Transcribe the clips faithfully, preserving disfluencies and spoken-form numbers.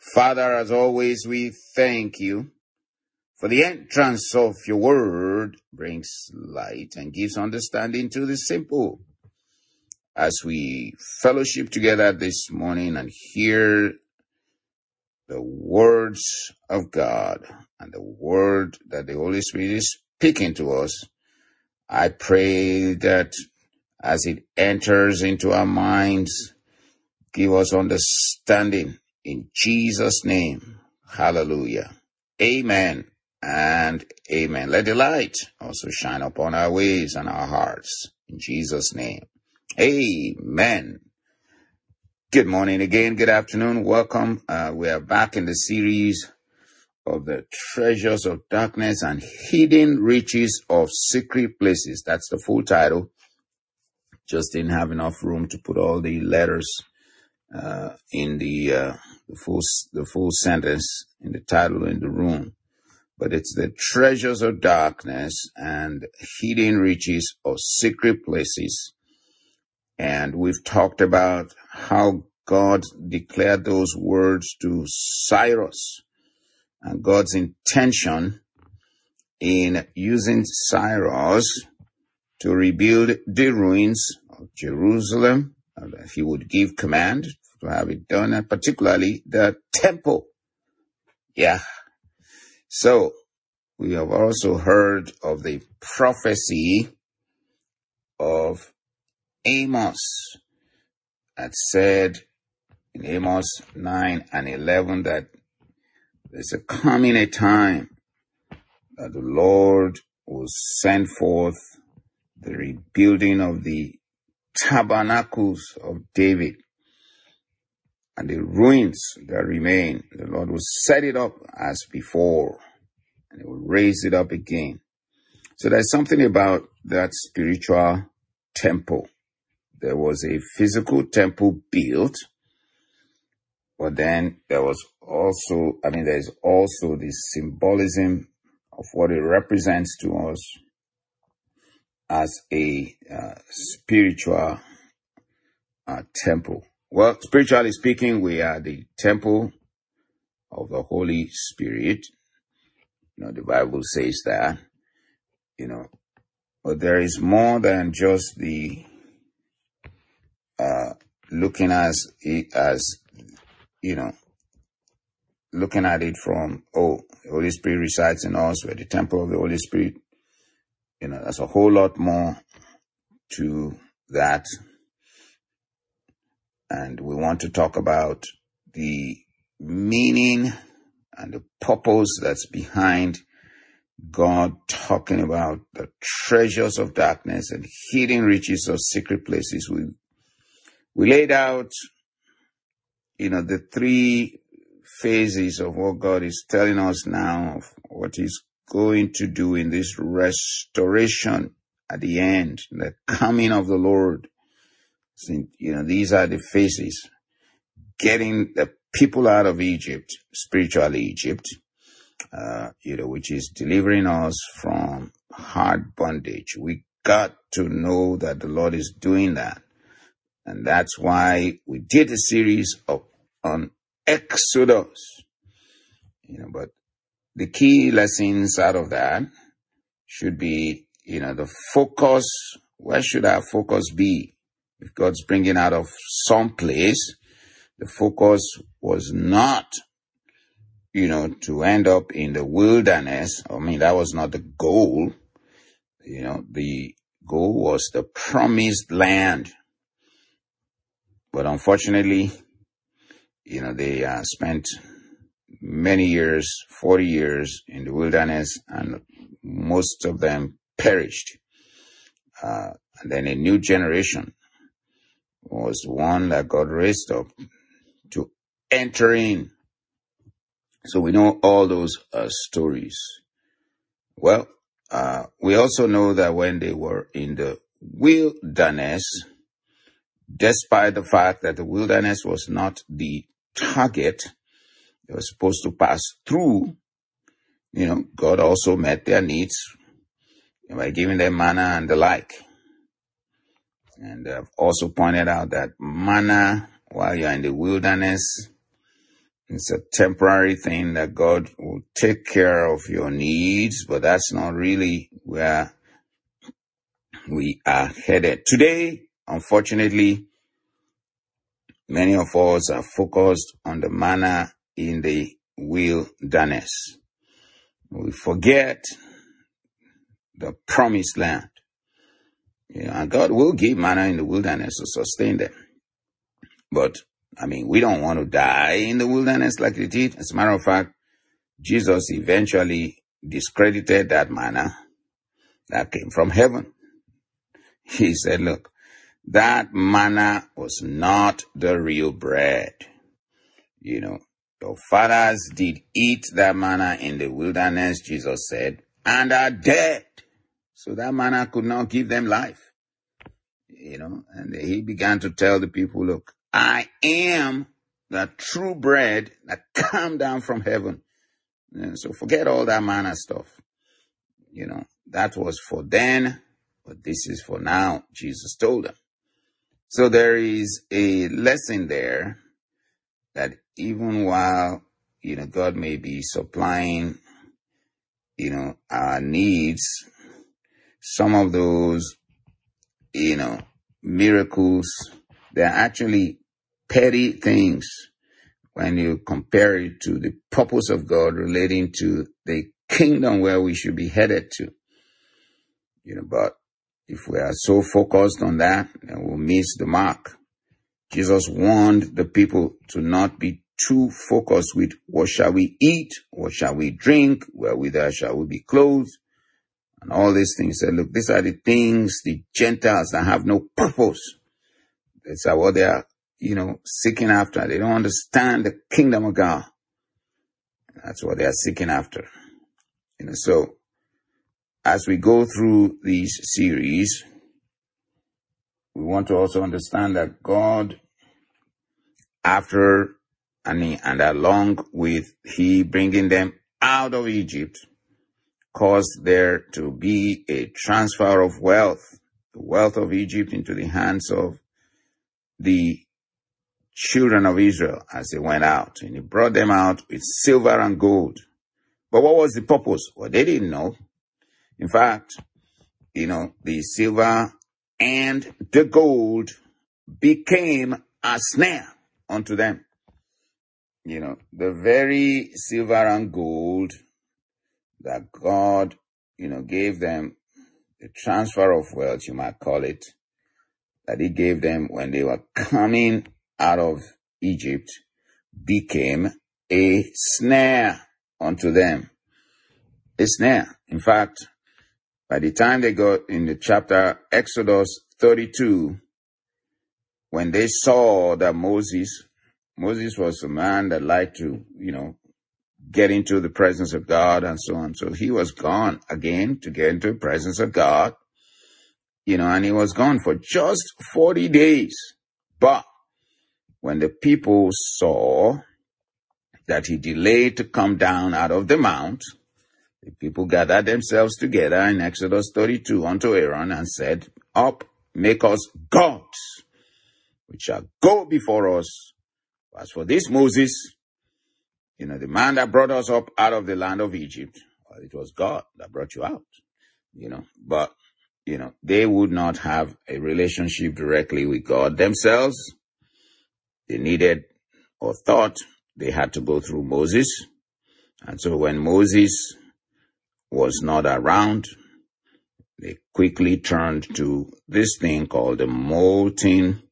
Father, as always, we thank you for the entrance of your word brings light and gives understanding to the simple. As we fellowship together this morning and hear the words of God and the word that the Holy Spirit is speaking to us, I pray that as it enters into our minds, give us understanding in Jesus' name. Hallelujah. Amen and amen. Let the light also shine upon our ways and our hearts in Jesus' name. Amen. Good morning again. Good afternoon. Welcome. Uh, we are back in the series of the treasures of darkness and hidden riches of secret places. That's the full title. Just didn't have enough room to put all the letters uh, in the, uh, the full the full sentence in the title in the room. But it's the treasures of darkness and hidden riches of secret places. And we've talked about how God declared those words to Cyrus and God's intention in using Cyrus to rebuild the ruins of Jerusalem. That he would give command to have it done, and particularly the temple. Yeah. So we have also heard of the prophecy of Amos that said in Amos nine and eleven that there's a coming a time that the Lord will send forth the rebuilding of the tabernacles of David and the ruins that remain. The Lord will set it up as before and he will raise it up again. So there's something about that spiritual temple. There was a physical temple built, but then there was also, I mean, there's also the symbolism of what it represents to us as a uh, spiritual uh, temple. Well, spiritually speaking, we are the temple of the Holy Spirit. You know, the Bible says that, you know, but there is more than just the uh, looking as it as, you know, looking at it from, oh, the Holy Spirit resides in us, we're the temple of the Holy Spirit. You know, there's a whole lot more to that. And we want to talk about the meaning and the purpose that's behind God talking about the treasures of darkness and hidden riches of secret places. We we laid out, you know, the three phases of what God is telling us now, of what He's going to do in this restoration at the end, the coming of the Lord. So, you know, these are the phases. Getting the people out of Egypt, spiritual Egypt, uh, you know, which is delivering us from hard bondage. We got to know that the Lord is doing that. And that's why we did a series of on Exodus. You know, but the key lessons out of that should be, you know, the focus. Where should our focus be? If God's bringing out of some place, the focus was not, you know, to end up in the wilderness. I mean, that was not the goal. You know, the goal was the promised land. But unfortunately, you know, they uh, spent many years, forty years in the wilderness, and most of them perished. Uh, and then a new generation was one that God raised up to enter in. So we know all those uh, stories. Well, uh, we also know that when they were in the wilderness, despite the fact that the wilderness was not the target, they were supposed to pass through, you know, God also met their needs by giving them manna and the like. And I've also pointed out that manna, while you're in the wilderness, It's a temporary thing that God will take care of your needs, but that's not really where we are headed. Today, unfortunately, many of us are focused on the manna in the wilderness. We forget the promised land. You know, and God will give manna in the wilderness to sustain them. But, I mean, we don't want to die in the wilderness like they did. As a matter of fact, Jesus eventually discredited that manna that came from heaven. He said, look, that manna was not the real bread. You know, your fathers did eat that manna in the wilderness, Jesus said, and are dead. So that manna could not give them life. You know, and he began to tell the people, look, I am the true bread that come down from heaven. And so forget all that manna stuff. You know, that was for then, but this is for now, Jesus told them. So there is a lesson there that even while, you know, God may be supplying, you know, our needs, some of those, you know, miracles, they're actually petty things when you compare it to the purpose of God relating to the kingdom where we should be headed to. You know, but if we are so focused on that, then we'll miss the mark. Jesus warned the people to not be too focused with what shall we eat, what shall we drink, wherewithal shall we be clothed, and all these things. He said, look, these are the things, the Gentiles that have no purpose. That's what they are, you know, seeking after. They don't understand the kingdom of God. That's what they are seeking after. You know, so as we go through these series, we want to also understand that God, after and, he, and along with he bringing them out of Egypt, caused there to be a transfer of wealth, the wealth of Egypt into the hands of the children of Israel as they went out. And he brought them out with silver and gold. But what was the purpose? Well, they didn't know. In fact, you know, the silver and the gold became a snare unto them. You know, the very silver and gold that God, you know, gave them, the transfer of wealth, you might call it, that he gave them when they were coming out of Egypt, became a snare unto them. A snare. In fact, by the time they got in the chapter Exodus thirty-two, when they saw that Moses, Moses was a man that liked to, you know, get into the presence of God and so on. So he was gone again to get into the presence of God, you know, and he was gone for just forty days. But when the people saw that he delayed to come down out of the mount, the people gathered themselves together in Exodus thirty-two unto Aaron and said, up, make us gods, which shall go before us. As for this Moses, you know, the man that brought us up out of the land of Egypt, well, it was God that brought you out, you know, but, you know, they would not have a relationship directly with God themselves. They needed or thought they had to go through Moses. And so when Moses was not around, they quickly turned to this thing called the molten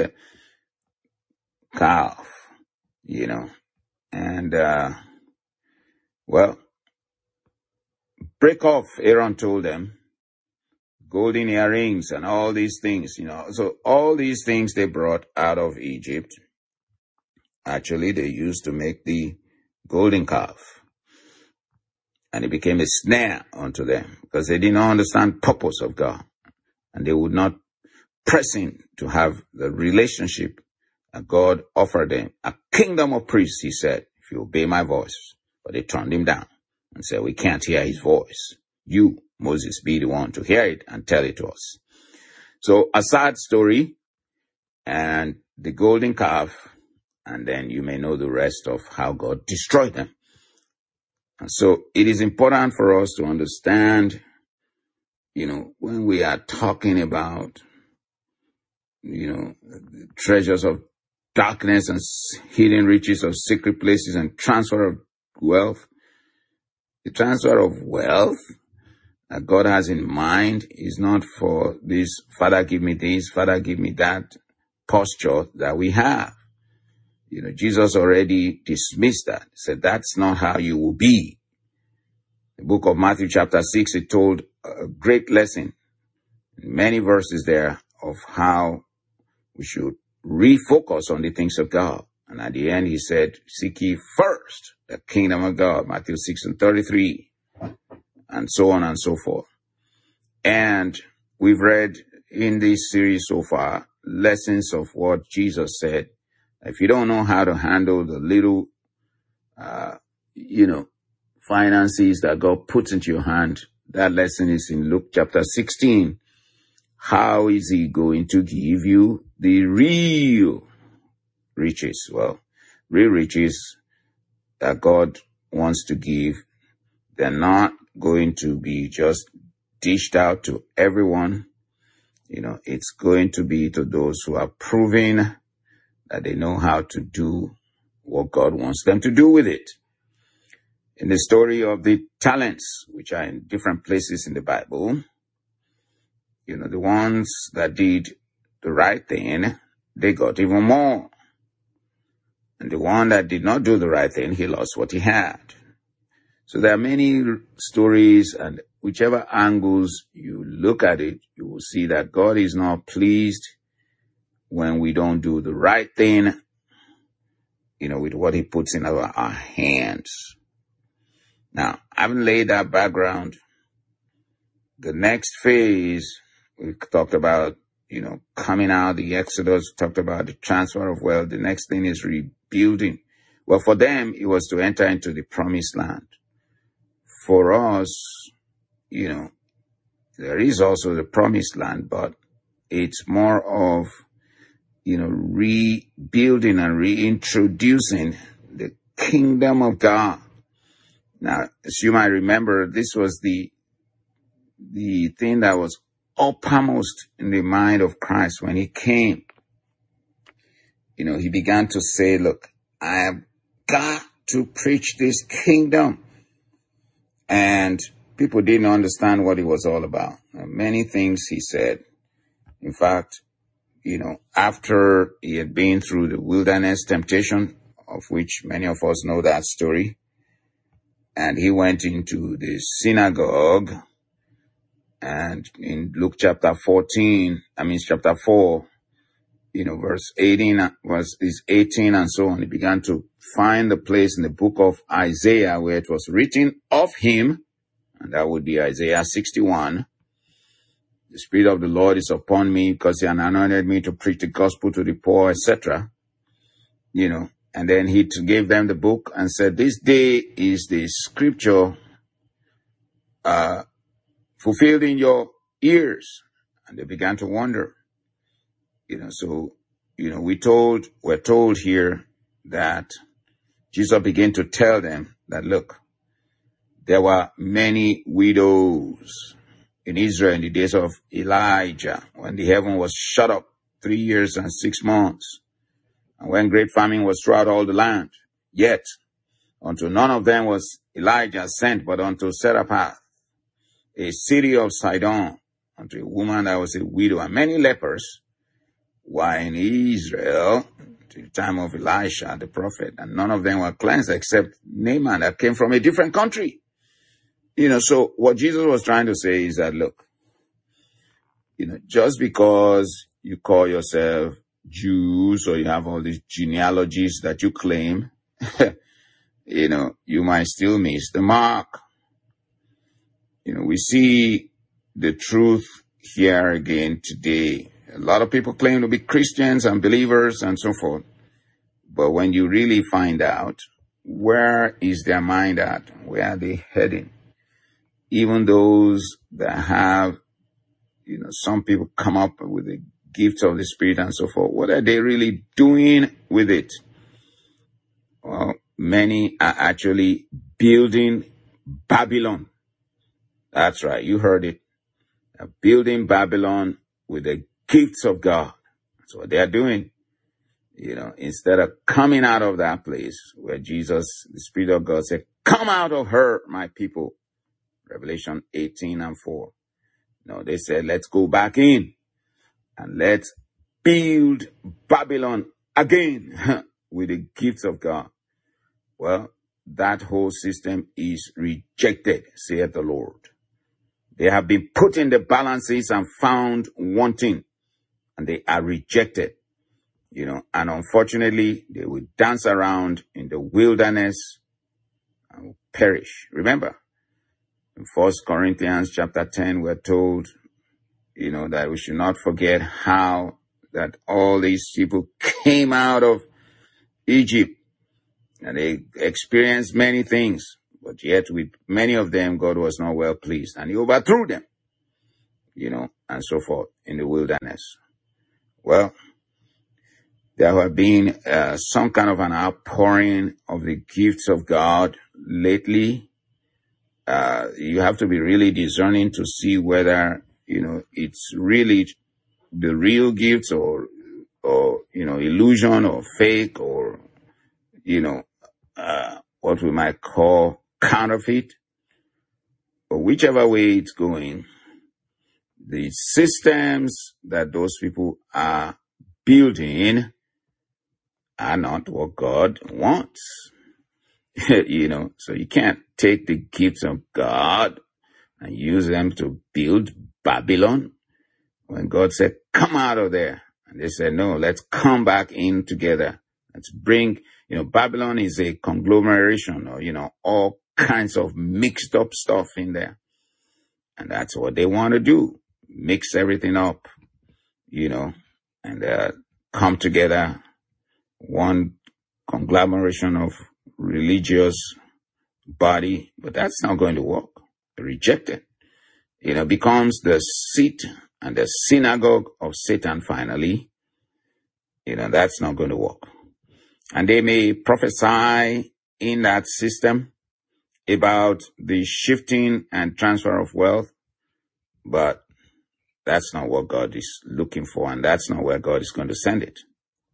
calf, you know, and, uh, well, break off, Aaron told them, golden earrings and all these things, you know. So all these things they brought out of Egypt, actually they used to make the golden calf. And it became a snare unto them because they did not understand purpose of God. And they would not press in to have the relationship that God offered them. A kingdom of priests, he said, if you obey my voice. But they turned him down and said, we can't hear his voice. You, Moses, be the one to hear it and tell it to us. So a sad story, and the golden calf and then you may know the rest of how God destroyed them. And so it is important for us to understand, you know, when we are talking about, you know, treasures of darkness and hidden riches of secret places and transfer of wealth, the transfer of wealth that God has in mind is not for this, Father, give me this, Father, give me that posture that we have. You know, Jesus already dismissed that. He said, that's not how you will be. The book of Matthew chapter six, it told a great lesson, many verses there, of how we should refocus on the things of God. And at the end, he said, seek ye first the kingdom of God, Matthew six and thirty-three, and so on and so forth. And we've read in this series so far lessons of what Jesus said. If you don't know how to handle the little, uh, you know, finances that God puts into your hand, that lesson is in Luke chapter sixteen. How is he going to give you the real riches? Well, real riches that God wants to give, they're not going to be just dished out to everyone. You know, it's going to be to those who are proving that they know how to do what God wants them to do with it. In the story of the talents, which are in different places in the Bible, you know, the ones that did the right thing, they got even more. And the one that did not do the right thing, he lost what he had. So there are many stories, and whichever angles you look at it, you will see that God is not pleased when we don't do the right thing, you know, with what he puts in our, our hands. Now, having laid that background, the next phase, we talked about, you know, coming out, the Exodus, talked about the transfer of wealth. The next thing is rebuilding. Well, for them, it was to enter into the promised land. For us, you know, there is also the promised land, but it's more of, you know, rebuilding and reintroducing the kingdom of God. Now, as you might remember, this was the the thing that was uppermost in the mind of Christ when he came. You know, he began to say, look, I have got to preach this kingdom. And people didn't understand what it was all about. And many things he said. In fact, you know, after he had been through the wilderness temptation, of which many of us know that story, and he went into the synagogue, and in Luke chapter fourteen, I mean chapter four, you know, verse eighteen, verse is eighteen and so on, he began to find the place in the book of Isaiah where it was written of him, and that would be Isaiah sixty-one. The Spirit of the Lord is upon me because he had anointed me to preach the gospel to the poor, et cetera. You know, and then he gave them the book and said, this day is the scripture uh, fulfilled in your ears. And they began to wonder. You know, so, you know, we told, we're told here that Jesus began to tell them that, look, there were many widows in Israel in the days of Elijah, when the heaven was shut up three years and six months, and when great famine was throughout all the land. Yet, unto none of them was Elijah sent, but unto Zarephath, a city of Sidon, unto a woman that was a widow, and many lepers were in Israel to the time of Elisha the prophet, and none of them were cleansed except Naaman that came from a different country. You know, so what Jesus was trying to say is that, look, you know, just because you call yourself Jews or you have all these genealogies that you claim, you know, you might still miss the mark. You know, we see the truth here again today. A lot of people claim to be Christians and believers and so forth. But when you really find out, where is their mind at? Where are they heading? Even those that have, you know, some people come up with the gifts of the Spirit and so forth. What are they really doing with it? Well, many are actually building Babylon. That's right. You heard it. They're building Babylon with the gifts of God. That's what they're doing. You know, instead of coming out of that place where Jesus, the Spirit of God said, come out of her, my people. Revelation eighteen and four. No, they said, let's go back in and let's build Babylon again with the gifts of God. Well, that whole system is rejected, saith the Lord. They have been put in the balances and found wanting, and they are rejected. You know, and unfortunately, they will dance around in the wilderness and will perish. Remember, in First Corinthians chapter ten, we're told, you know, that we should not forget how that all these people came out of Egypt and they experienced many things, but yet with many of them, God was not well pleased and he overthrew them, you know, and so forth in the wilderness. Well, there have been uh, some kind of an outpouring of the gifts of God lately. Uh, you have to be really discerning to see whether, you know, it's really the real gifts or, or, you know, illusion or fake or, you know, uh, what we might call counterfeit. But whichever way it's going, the systems that those people are building are not what God wants. You know, so you can't take the gifts of God and use them to build Babylon. When God said, come out of there. And they said, no, let's come back in together. Let's bring, you know, Babylon is a conglomeration or, you know, all kinds of mixed up stuff in there. And that's what they want to do. Mix everything up, you know, and uh, come together. One conglomeration of religious body, but that's not going to work. Rejected. You know, becomes the seat and the synagogue of Satan finally. You know, that's not going to work. And they may prophesy in that system about the shifting and transfer of wealth, but that's not what God is looking for, and that's not where God is going to send it.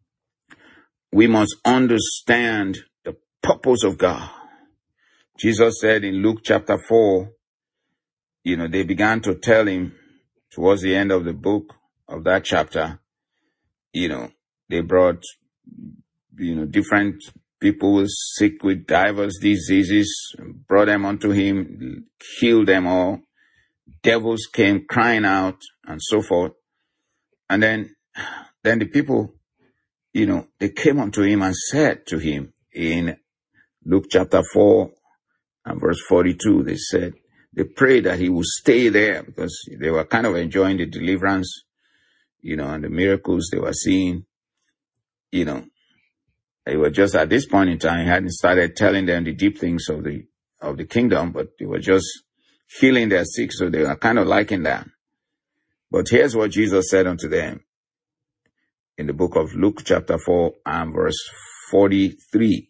We must understand the purpose of God. Jesus said in Luke chapter four, you know, they began to tell him towards the end of the book of that chapter, you know, they brought, you know, different people sick with diverse diseases, brought them unto him, healed them all. Devils came crying out and so forth. And then, then the people, you know, they came unto him and said to him in Luke chapter four and verse forty-two, they said, they prayed that he would stay there because they were kind of enjoying the deliverance, you know, and the miracles they were seeing, you know. They were just at this point in time, he hadn't started telling them the deep things of the, of the kingdom, but they were just healing their sick. So they were kind of liking that. But here's what Jesus said unto them in the book of Luke chapter four and verse forty-three.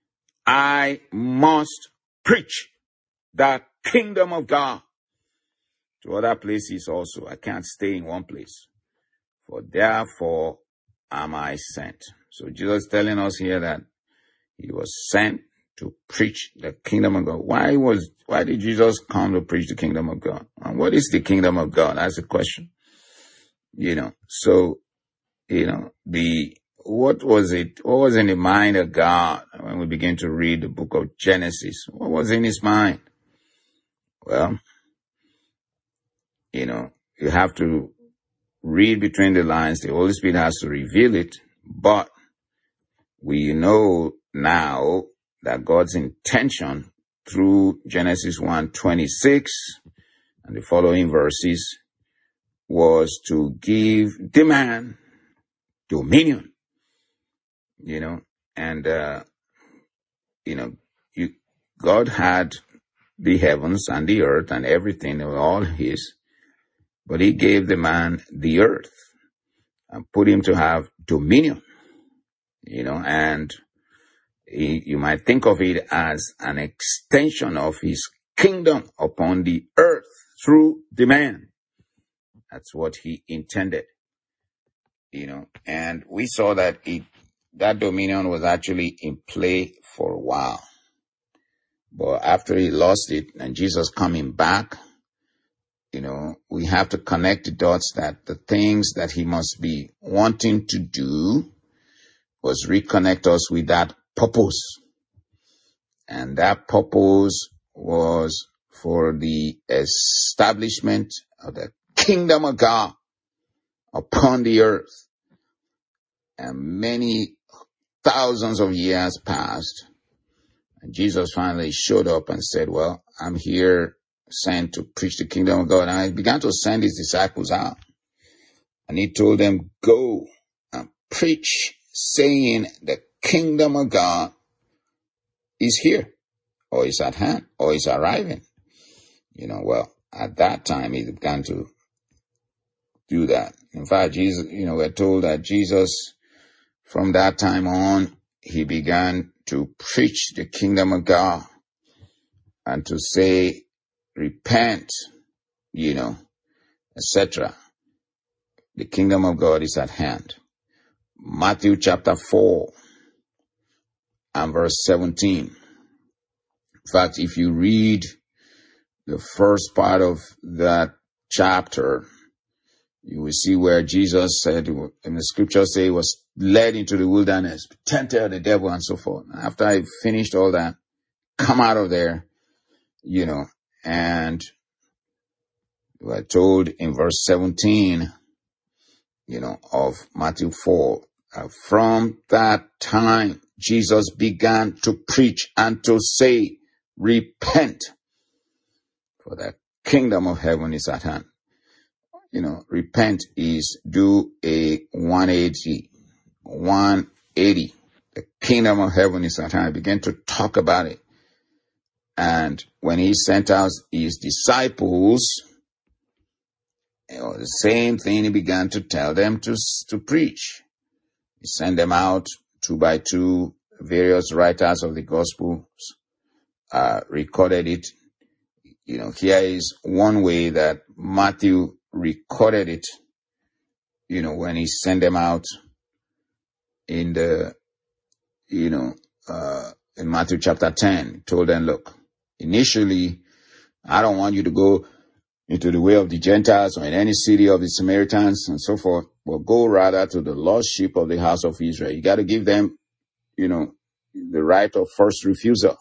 I must preach the kingdom of God to other places also. I can't stay in one place. For therefore am I sent. So Jesus is telling us here that he was sent to preach the kingdom of God. Why was, why did Jesus come to preach the kingdom of God? And what is the kingdom of God? That's the question. You know, so, you know, the, what was it, what was in the mind of God when we begin to read the book of Genesis? What was in his mind? Well, you know, you have to read between the lines. The Holy Spirit has to reveal it, but we know now that God's intention through Genesis one twenty-six and the following verses was to give the man dominion, you know, and, uh, you know, you, God had the heavens and the earth and everything, they were all his, but he gave the man the earth and put him to have dominion, you know, and, He, you might think of it as an extension of his kingdom upon the earth through the man. That's what he intended, you know, and we saw that it, that dominion was actually in play for a while. But after he lost it and Jesus coming back, you know, we have to connect the dots that the things that he must be wanting to do was reconnect us with that purpose. And that purpose was for the establishment of the kingdom of God upon the earth. And many thousands of years passed. And Jesus finally showed up and said, well, I'm here sent to preach the kingdom of God. And I began to send his disciples out. And he told them, go and preach, saying the kingdom of God is here, or is at hand, or is arriving. You know, well, at that time, he began to do that. In fact, Jesus, you know, we're told that Jesus, from that time on, he began to preach the kingdom of God and to say, repent, you know, et cetera. The kingdom of God is at hand. Matthew chapter four and verse seventeen. In fact, if you read the first part of that chapter, you will see where Jesus said, in the scriptures say, he was led into the wilderness, tempted of the devil and so forth. After I finished all that, come out of there, you know, and we're told in verse seventeen, you know, of Matthew four, uh, from that time, Jesus began to preach and to say, repent, for the kingdom of heaven is at hand. You know, repent is do a one eighty. one eighty. The kingdom of heaven is at hand. I began to talk about it. And when he sent out his disciples, you know, the same thing he began to tell them to, to preach. He sent them out two by two. Various writers of the Gospels uh, recorded it. You know, here is one way that Matthew recorded it, you know, when he sent them out in the, you know, uh, in Matthew chapter ten, he told them, look, initially, I don't want you to go into the way of the Gentiles or in any city of the Samaritans and so forth, but go rather to the lost sheep of the house of Israel. You got to give them, you know, the right of first refusal.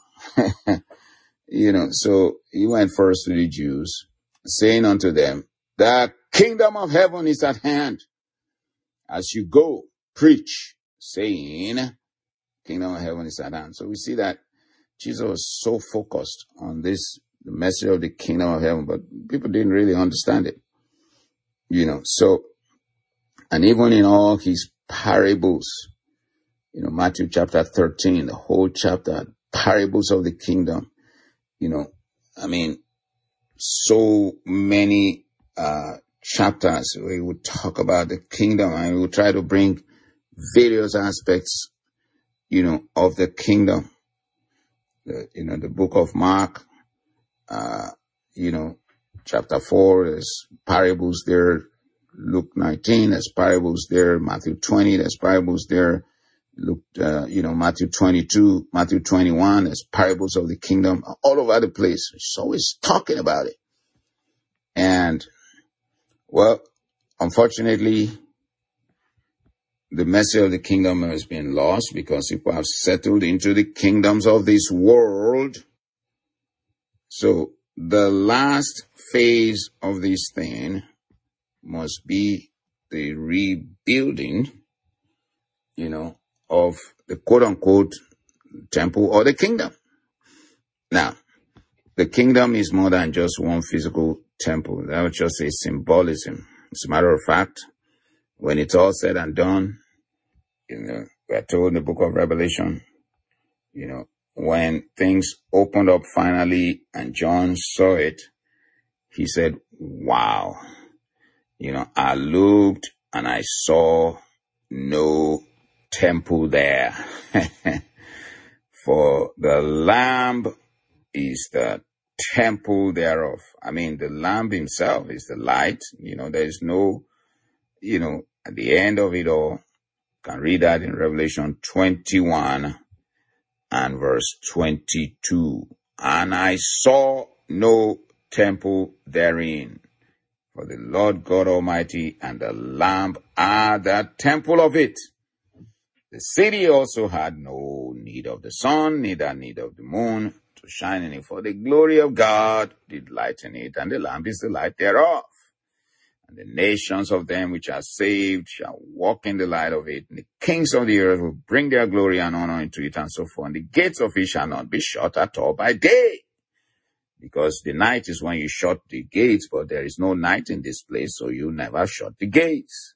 You know, so he went first to the Jews, saying unto them, the kingdom of heaven is at hand. As you go, preach, saying, kingdom of heaven is at hand. So we see that Jesus was so focused on this, the message of the kingdom of heaven, but people didn't really understand it. You know, so, and even in all his parables, you know, Matthew chapter thirteen, the whole chapter, parables of the kingdom, you know, I mean, so many uh chapters we would talk about the kingdom, and we would try to bring various aspects, you know, of the kingdom. The, you know, the book of Mark, uh, you know, chapter four, there's parables there. Luke nineteen, there's parables there. Matthew twenty, there's parables there. Luke, uh, you know, Matthew twenty-two, Matthew twenty-one, there's parables of the kingdom all over the place. It's always talking about it. And, well, unfortunately, the message of the kingdom has been lost because people have settled into the kingdoms of this world. So the last phase of this thing must be the rebuilding, you know, of the quote-unquote temple or the kingdom. Now, the kingdom is more than just one physical temple. That was just a symbolism. As a matter of fact, when it's all said and done, you know, we're told in the book of Revelation, you know, when things opened up finally and John saw it, he said, wow. You know, I looked and I saw no temple there. For the Lamb is the temple thereof. I mean, the Lamb himself is the light. You know, there is no, you know, at the end of it all, you can read that in Revelation twenty-one and verse twenty-two. And I saw no temple therein, for the Lord God Almighty and the Lamb are the temple of it. The city also had no need of the sun, neither need of the moon to shine in it, for the glory of God did lighten it, and the Lamb is the light thereof. And the nations of them which are saved shall walk in the light of it, and the kings of the earth will bring their glory and honor into it, and so forth. And the gates of it shall not be shut at all by day, because the night is when you shut the gates, but there is no night in this place, so you never shut the gates.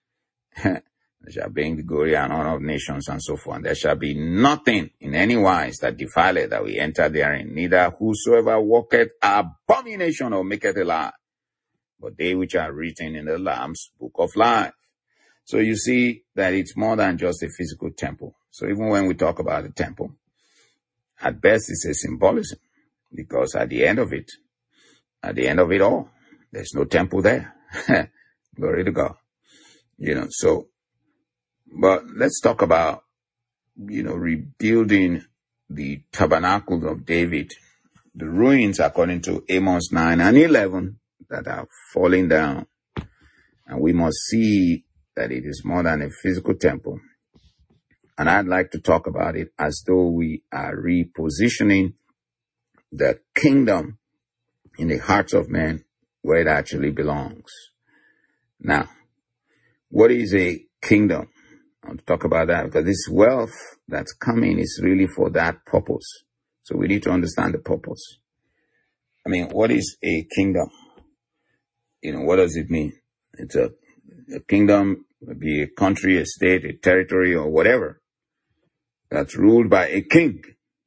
There shall bring the glory and honor of nations, and so forth. And there shall be nothing in any wise that defileth that we enter therein, neither whosoever walketh abomination or maketh a lie, but they which are written in the Lamb's book of life. So you see that it's more than just a physical temple. So even when we talk about the temple, at best it's a symbolism, because at the end of it, at the end of it all, there's no temple there. Glory to God. You know, so, but let's talk about, you know, rebuilding the tabernacle of David, the ruins according to Amos nine and eleven that are falling down. And we must see that it is more than a physical temple. And I'd like to talk about it as though we are repositioning the kingdom in the hearts of men where it actually belongs. Now, what is a kingdom? I want to talk about that because this wealth that's coming is really for that purpose. So we need to understand the purpose. I mean, what is a kingdom? You know, what does it mean? It's a, a kingdom, would be a country, a state, a territory, or whatever that's ruled by a king.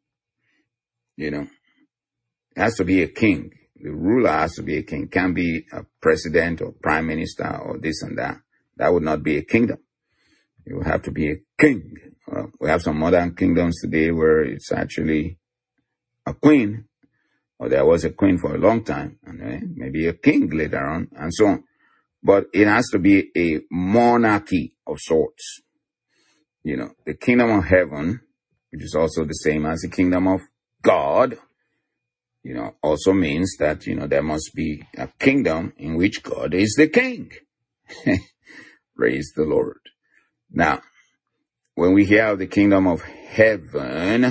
You know, it has to be a king. The ruler has to be a king. Can't be a president or prime minister or this and that. That would not be a kingdom. It would have to be a king. Uh, we have some modern kingdoms today where it's actually a queen, or there was a queen for a long time, and uh, maybe a king later on, and so on. But it has to be a monarchy of sorts. You know, the kingdom of heaven, which is also the same as the kingdom of God, you know, also means that, you know, there must be a kingdom in which God is the king. Praise the Lord. Now, when we hear of the kingdom of heaven,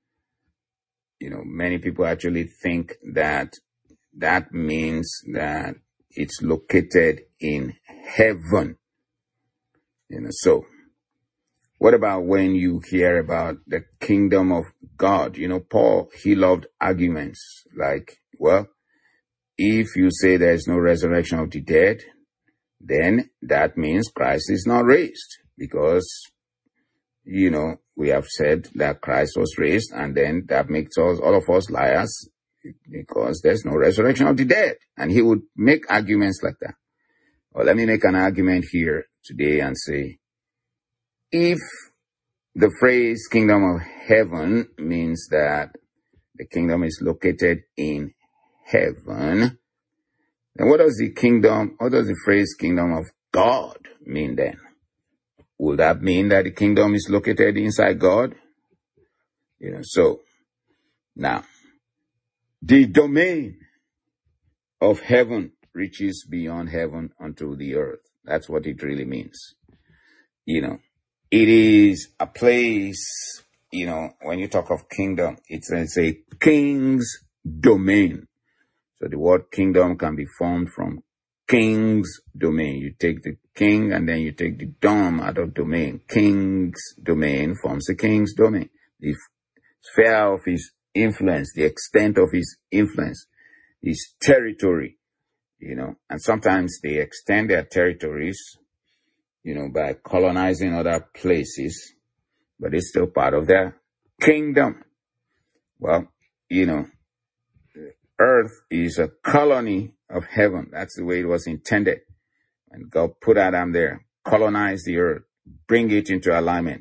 you know, many people actually think that that means that it's located in heaven. You know, so what about when you hear about the kingdom of God? You know, Paul, he loved arguments like, well, if you say there's no resurrection of the dead, then that means Christ is not raised, because, you know, we have said that Christ was raised, and then that makes us, all of us liars, because there's no resurrection of the dead. And he would make arguments like that. Well, let me make an argument here today and say, if the phrase kingdom of heaven means that the kingdom is located in heaven, then what does the kingdom, what does the phrase kingdom of God mean then? Will that mean that the kingdom is located inside God? You know, so now, the domain of heaven reaches beyond heaven unto the earth. That's what it really means. You know, it is a place, you know, when you talk of kingdom, it's, it's a king's domain. So the word kingdom can be formed from king's domain. You take the king and then you take the dom out of domain. King's domain forms a king's domain. The sphere of his influence, the extent of his influence, his territory, you know, and sometimes they extend their territories, you know, by colonizing other places, but it's still part of their kingdom. Well, you know, earth is a colony of heaven. That's the way it was intended. And God put Adam there, colonize the earth, bring it into alignment,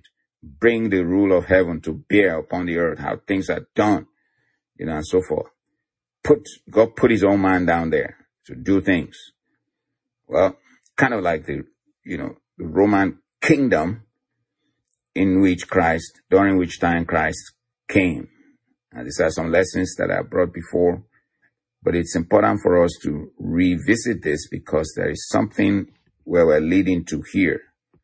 bring the rule of heaven to bear upon the earth, how things are done, you know, and so forth. Put, God put his own man down there to do things. Well, kind of like the, you know, the Roman kingdom in which Christ, during which time Christ came. And these are some lessons that I brought before, but it's important for us to revisit this because there is something where we're leading to here.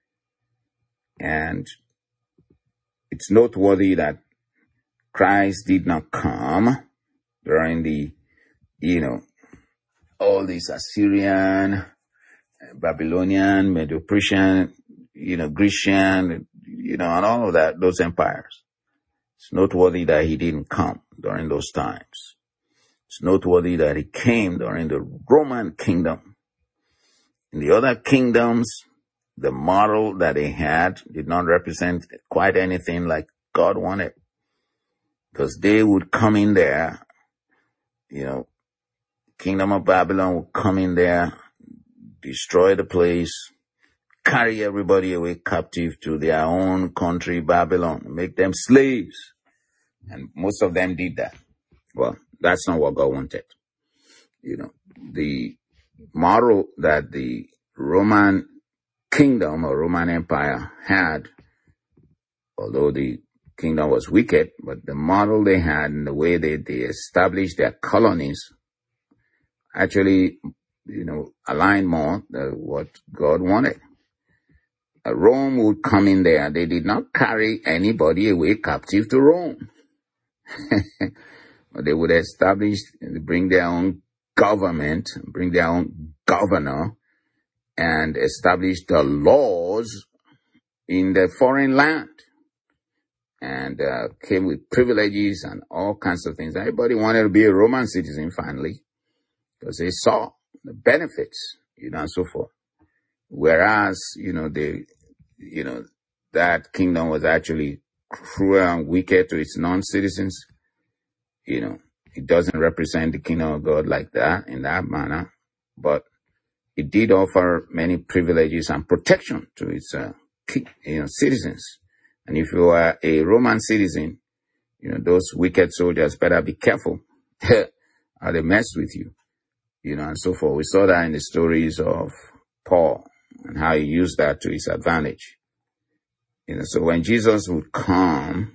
And it's noteworthy that Christ did not come during the, you know, all these Assyrian, Babylonian, Medo-Persian, you know, Grecian, you know, and all of that, those empires. It's noteworthy that he didn't come during those times. It's noteworthy that he came during the Roman kingdom. In the other kingdoms, the model that they had did not represent quite anything like God wanted. Because they would come in there, you know, Kingdom of Babylon would come in there, destroy the place, carry everybody away captive to their own country, Babylon, make them slaves. And most of them did that. Well, that's not what God wanted. You know, the model that the Roman kingdom or Roman Empire had, although the kingdom was wicked, but the model they had and the way they, they established their colonies actually, you know, aligned more to what God wanted. Uh, Rome would come in there. They did not carry anybody away captive to Rome. But they would establish, bring their own government, bring their own governor, and establish the laws in the foreign land. And uh, came with privileges and all kinds of things. Everybody wanted to be a Roman citizen finally, because they saw the benefits, you know, and so forth. Whereas, you know, they, you know, that kingdom was actually cruel and wicked to its non-citizens. You know, it doesn't represent the kingdom of God like that, in that manner, but it did offer many privileges and protection to its, uh, you know, citizens. And if you are a Roman citizen, you know, those wicked soldiers better be careful how they mess with you, you know, and so forth. We saw that in the stories of Paul and how he used that to his advantage. You know, so when Jesus would come,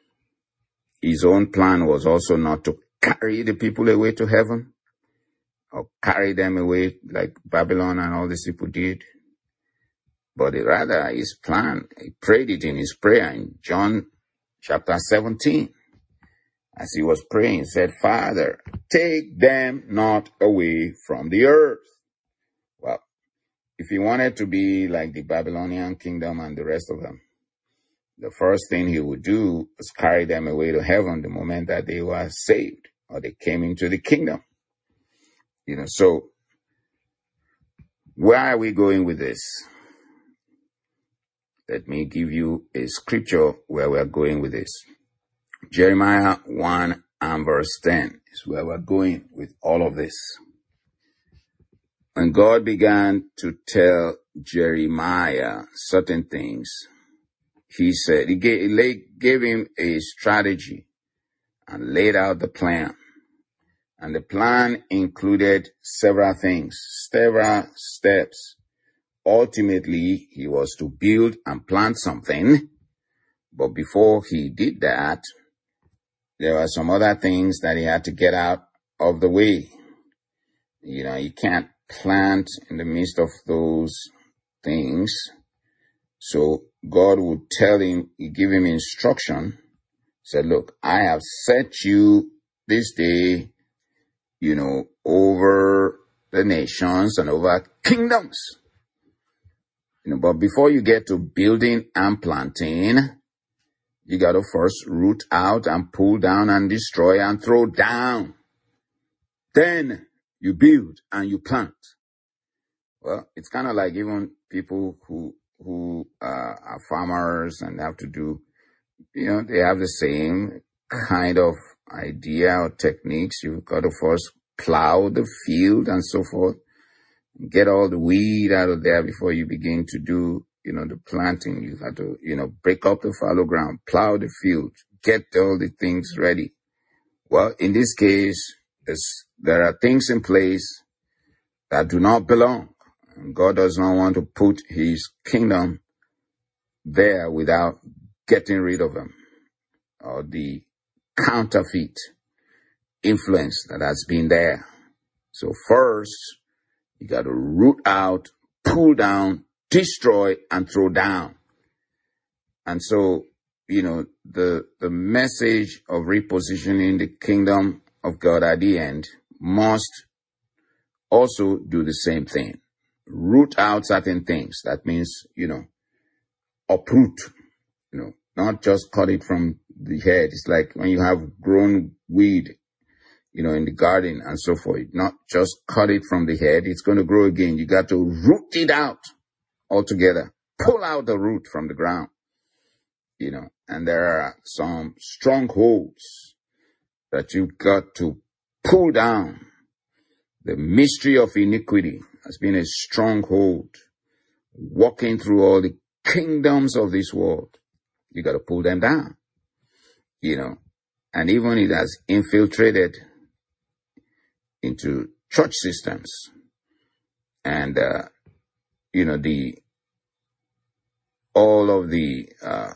his own plan was also not to carry the people away to heaven or carry them away like Babylon and all these people did. But rather his plan, he prayed it in his prayer in John chapter seventeen. As he was praying, he said, Father, take them not away from the earth. Well, if he wanted to be like the Babylonian kingdom and the rest of them, the first thing he would do was carry them away to heaven the moment that they were saved or they came into the kingdom. You know, so where are we going with this? Let me give you a scripture where we're going with this. Jeremiah one and verse ten is where we're going with all of this. When God began to tell Jeremiah certain things, he said, he gave, he gave him a strategy and laid out the plan. And the plan included several things, several steps. Ultimately, he was to build and plant something. But before he did that, there were some other things that he had to get out of the way. You know, you can't plant in the midst of those things. So God would tell him, he give him instruction, said, look, I have set you this day, you know, over the nations and over kingdoms. You know, but before you get to building and planting, you got to first root out and pull down and destroy and throw down. Then you build and you plant. Well, it's kind of like even people who who uh, are farmers and have to do, you know, they have the same kind of idea or techniques. You've got to first plow the field and so forth, get all the weed out of there before you begin to do you know, the planting. You have to, you know, break up the fallow ground, plow the field, get all the things ready. Well, in this case, there are things in place that do not belong. And God does not want to put his kingdom there without getting rid of them, or the counterfeit influence that has been there. So first, you got to root out, pull down, destroy, and throw down. And so, you know, the the message of repositioning the kingdom of God at the end must also do the same thing. Root out certain things. That means, you know, uproot, you know, not just cut it from the head. It's like when you have grown weed, you know, in the garden and so forth. Not just cut it from the head. It's going to grow again. You got to root it out altogether. Pull out the root from the ground, you know, and there are some strongholds that you've got to pull down. The mystery of iniquity has been a stronghold walking through all the kingdoms of this world. You got to pull them down, you know, and even it has infiltrated into church systems and, uh, you know, the, all of the, uh,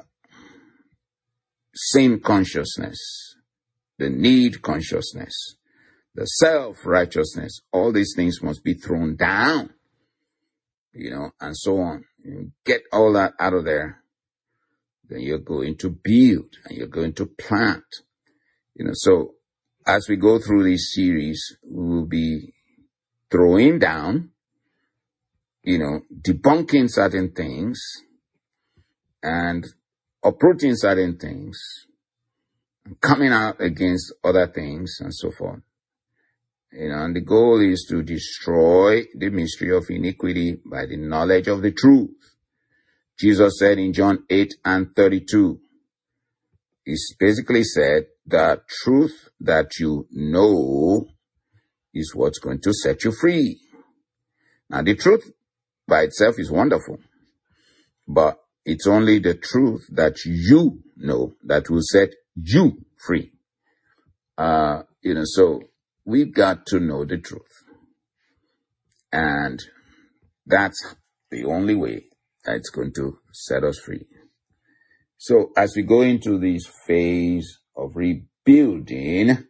sin consciousness, the need consciousness, the self-righteousness, all these things must be thrown down, you know, and so on. You get all that out of there, then you're going to build and you're going to plant, you know. So as we go through this series, we will be throwing down, you know, debunking certain things and uprooting certain things, coming out against other things and so forth. You know, and the goal is to destroy the mystery of iniquity by the knowledge of the truth. Jesus said in John eight and thirty-two, he basically said that truth that you know is what's going to set you free. Now, the truth by itself is wonderful, but it's only the truth that you know that will set you free. Uh, you know, so we've got to know the truth. And that's the only way that it's going to set us free. So as we go into this phase of rebuilding,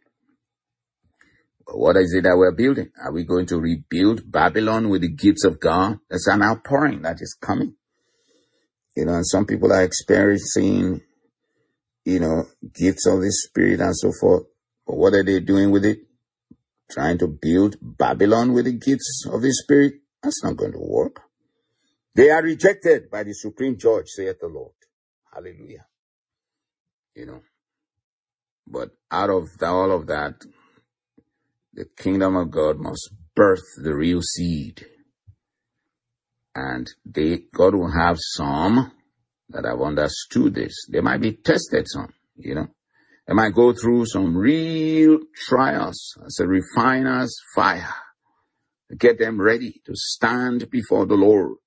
what is it that we're building? Are we going to rebuild Babylon with the gifts of God? There's an outpouring that is coming. You know, and some people are experiencing, you know, gifts of the Spirit and so forth. But what are they doing with it? Trying to build Babylon with the gifts of the Spirit? That's not going to work. They are rejected by the Supreme Judge, saith the Lord. Hallelujah. You know, but out of the, all of that, the kingdom of God must birth the real seed. And they, God will have some that have understood this. They might be tested some, you know. They might go through some real trials as a refiner's fire to get them ready to stand before the Lord.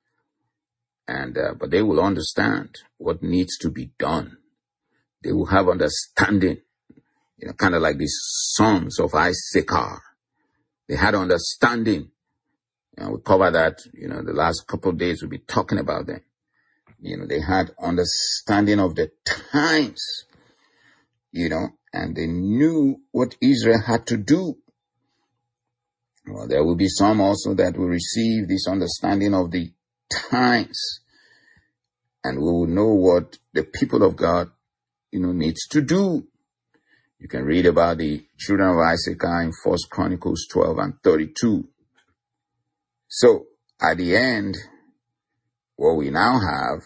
And, uh, but they will understand what needs to be done. They will have understanding, you know, kind of like the sons of Issachar. They had understanding. And we cover that, you know, the last couple of days we'll be talking about them. You know, they had understanding of the times, you know, and they knew what Israel had to do. Well, there will be some also that will receive this understanding of the times, and we will know what the people of God, you know, needs to do. You can read about the children of Issachar in First Chronicles twelve and thirty-two. So, at the end, what we now have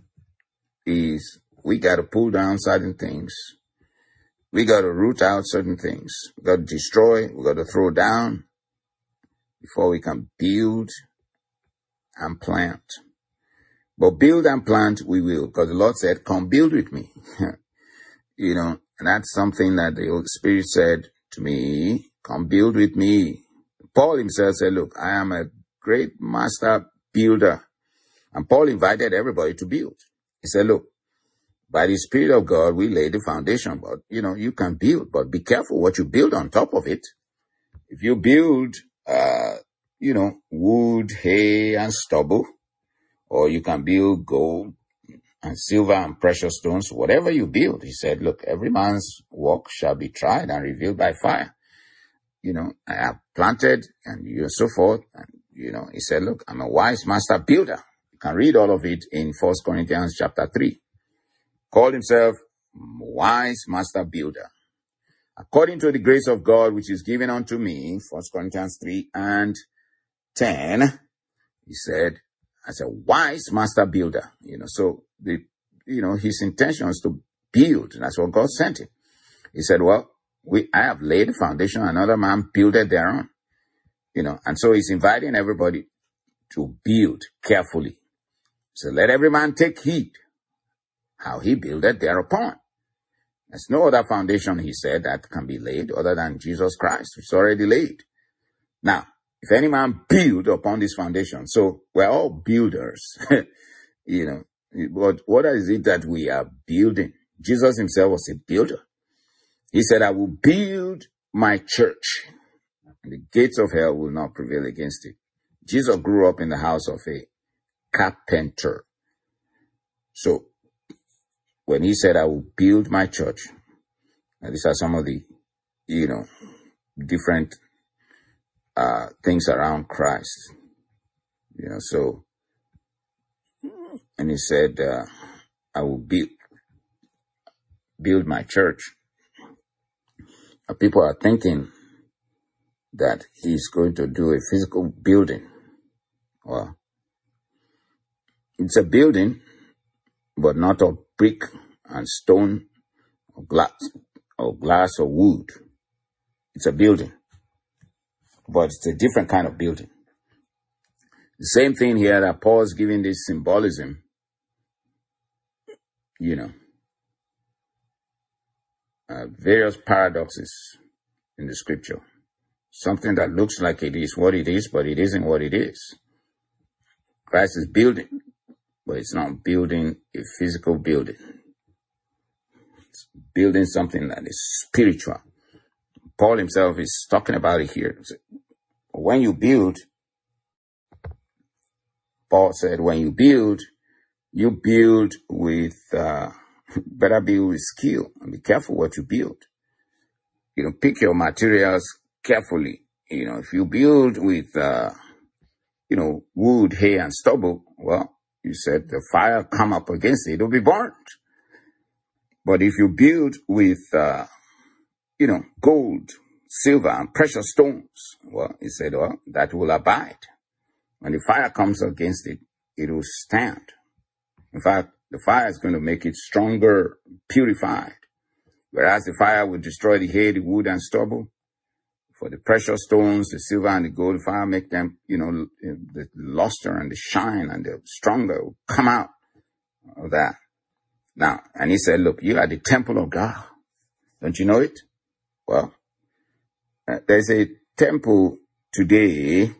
is we got to pull down certain things. We got to root out certain things. We got to destroy. We got to throw down before we can build and plant. But build and plant we will, because the Lord said, come build with me. You know, and that's something that the Holy Spirit said to me, come build with me. Paul himself said, look, I am a great master builder. And Paul invited everybody to build. He said, look, by the Spirit of God, we lay the foundation, but, you know, you can build, but be careful what you build on top of it. If you build, uh, you know, wood, hay, and stubble, or you can build gold and silver and precious stones, whatever you build, he said, look, every man's work shall be tried and revealed by fire. You know, I have planted and you know, so forth. And, you know, he said, look, I'm a wise master builder. You can read all of it in First Corinthians chapter three. Called himself wise master builder. According to the grace of God, which is given unto me, First Corinthians three and ten, he said, as a wise master builder, you know, so the, you know, his intention was to build. That's what God sent him. He said, well, we, I have laid the foundation, another man builded their own, you know, and so he's inviting everybody to build carefully. So let every man take heed how he builded thereupon. There's no other foundation, he said, that can be laid other than Jesus Christ, which is already laid. Now, if any man build upon this foundation, so we're all builders, you know, but what is it that we are building? Jesus himself was a builder. He said, I will build my church, and the gates of hell will not prevail against it. Jesus grew up in the house of a carpenter. So, when he said, I will build my church, and these are some of the, you know, different uh, things around Christ, you know, so, and he said, uh, I will build, build my church. Uh, people are thinking that he's going to do a physical building. Well, it's a building, but not of brick and stone or glass or glass or wood. It's a building, but it's a different kind of building. The same thing here that Paul's giving this symbolism, you know, uh, various paradoxes in the scripture. Something that looks like it is what it is, but it isn't what it is. Christ is building, but it's not building a physical building. It's building something that is spiritual. Paul himself is talking about it here. When you build, Paul said, when you build, you build with, uh, better build with skill and be careful what you build. You know, pick your materials carefully. You know, if you build with, uh, you know, wood, hay, and stubble, well, you said the fire come up against it, it'll be burnt. But if you build with, uh, you know, gold, silver, and precious stones, well, he said, well, that will abide. When the fire comes against it, it will stand. In fact, the fire is going to make it stronger, purified. Whereas the fire will destroy the hay, the wood, and stubble. For the precious stones, the silver and the gold, the fire make them, you know, the luster and the shine and the stronger will come out of that. Now, and he said, look, you are the temple of God. Don't you know it? Well, uh, there's a temple today,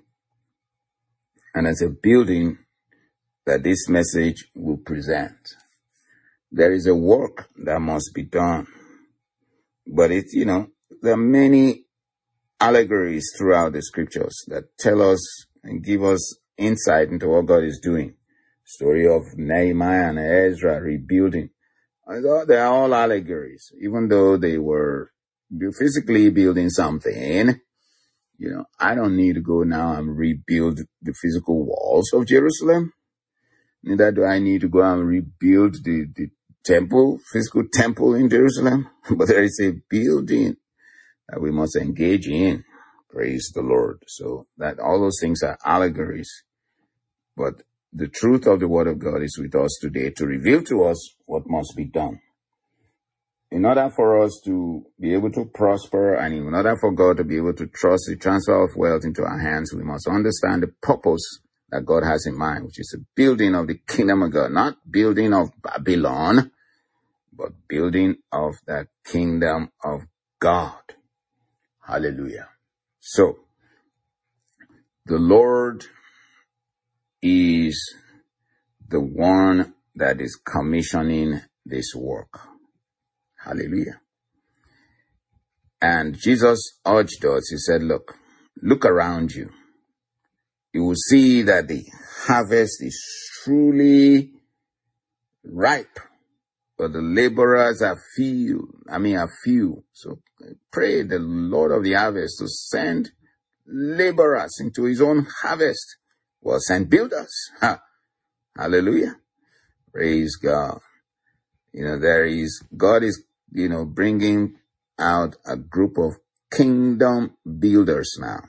and there's a building that this message will present. There is a work that must be done. But it's, you know, there are many allegories throughout the scriptures that tell us and give us insight into what God is doing. Story of Nehemiah and Ezra rebuilding. They are all allegories, even though they were physically building something. You know, I don't need to go now and rebuild the physical walls of Jerusalem. Neither do I need to go and rebuild the, the temple, physical temple in Jerusalem. But there is a building that we must engage in. Praise the Lord. So that all those things are allegories. But the truth of the word of God is with us today to reveal to us what must be done. In order for us to be able to prosper and in order for God to be able to trust the transfer of wealth into our hands, we must understand the purpose that God has in mind, which is the building of the kingdom of God, not building of Babylon, but building of the kingdom of God. Hallelujah. So, the Lord is the one that is commissioning this work. Hallelujah. And Jesus urged us, he said, look, look around you. You will see that the harvest is truly ripe, but the laborers are few. I mean, are few. So pray the Lord of the harvest to send laborers into his own harvest. Well, send builders. Ha. Hallelujah. Praise God. You know, there is, God is, you know, bringing out a group of kingdom builders now.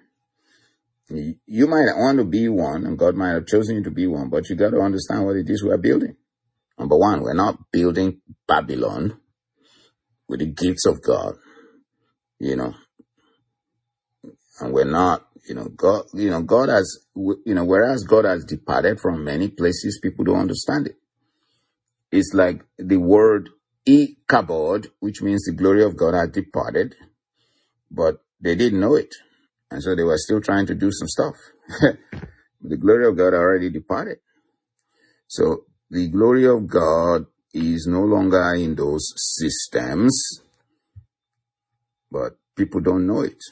You might want to be one, and God might have chosen you to be one, but you got to understand what it is we are building. Number one, we're not building Babylon with the gifts of God, you know, and we're not, you know, God, you know, God has, you know, whereas God has departed from many places, people don't understand it. It's like the word Ichabod, which means the glory of God had departed, but they didn't know it. And so they were still trying to do some stuff. The glory of God already departed. So the glory of God is no longer in those systems, but people don't know it.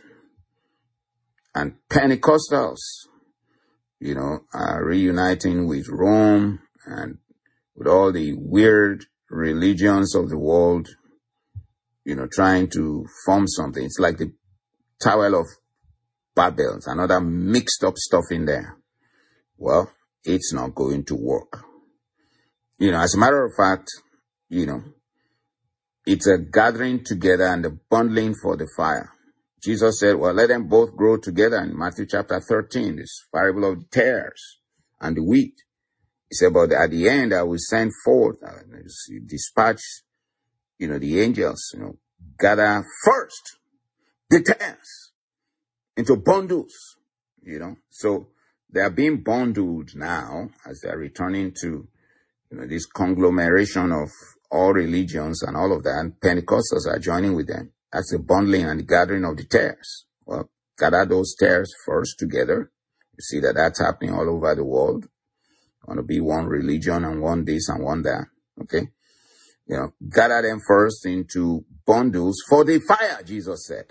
And Pentecostals, you know, are reuniting with Rome and with all the weird religions of the world, you know, trying to form something. It's like the Tower of Babel, another mixed up stuff in there. Well, it's not going to work. You know, as a matter of fact, you know, it's a gathering together and a bundling for the fire. Jesus said, well, let them both grow together in Matthew chapter thirteen, this parable of the tares and the wheat. He said, but at the end, I will send forth, uh, dispatch, you know, the angels, you know, gather first the tares into bundles, you know. So they are being bundled now as they are returning to, you know, this conglomeration of all religions and all of that. And Pentecostals are joining with them. That's the bundling and the gathering of the tares. Well, gather those tares first together. You see that that's happening all over the world. Want to be one religion and one this and one that. Okay. You know, gather them first into bundles for the fire, Jesus said.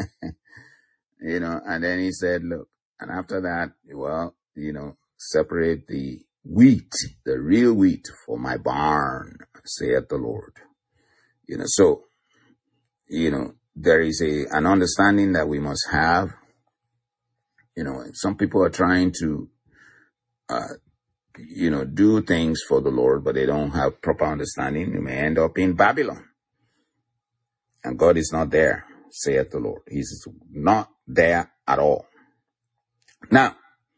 You know, and then he said, look, and after that, well, you know, separate the wheat, the real wheat for my barn, saith the Lord. You know, so, you know, there is a, an understanding that we must have. You know, some people are trying to, uh, you know, do things for the Lord, but they don't have proper understanding. You may end up in Babylon. And God is not there, saith the Lord. He's not there at all. Now,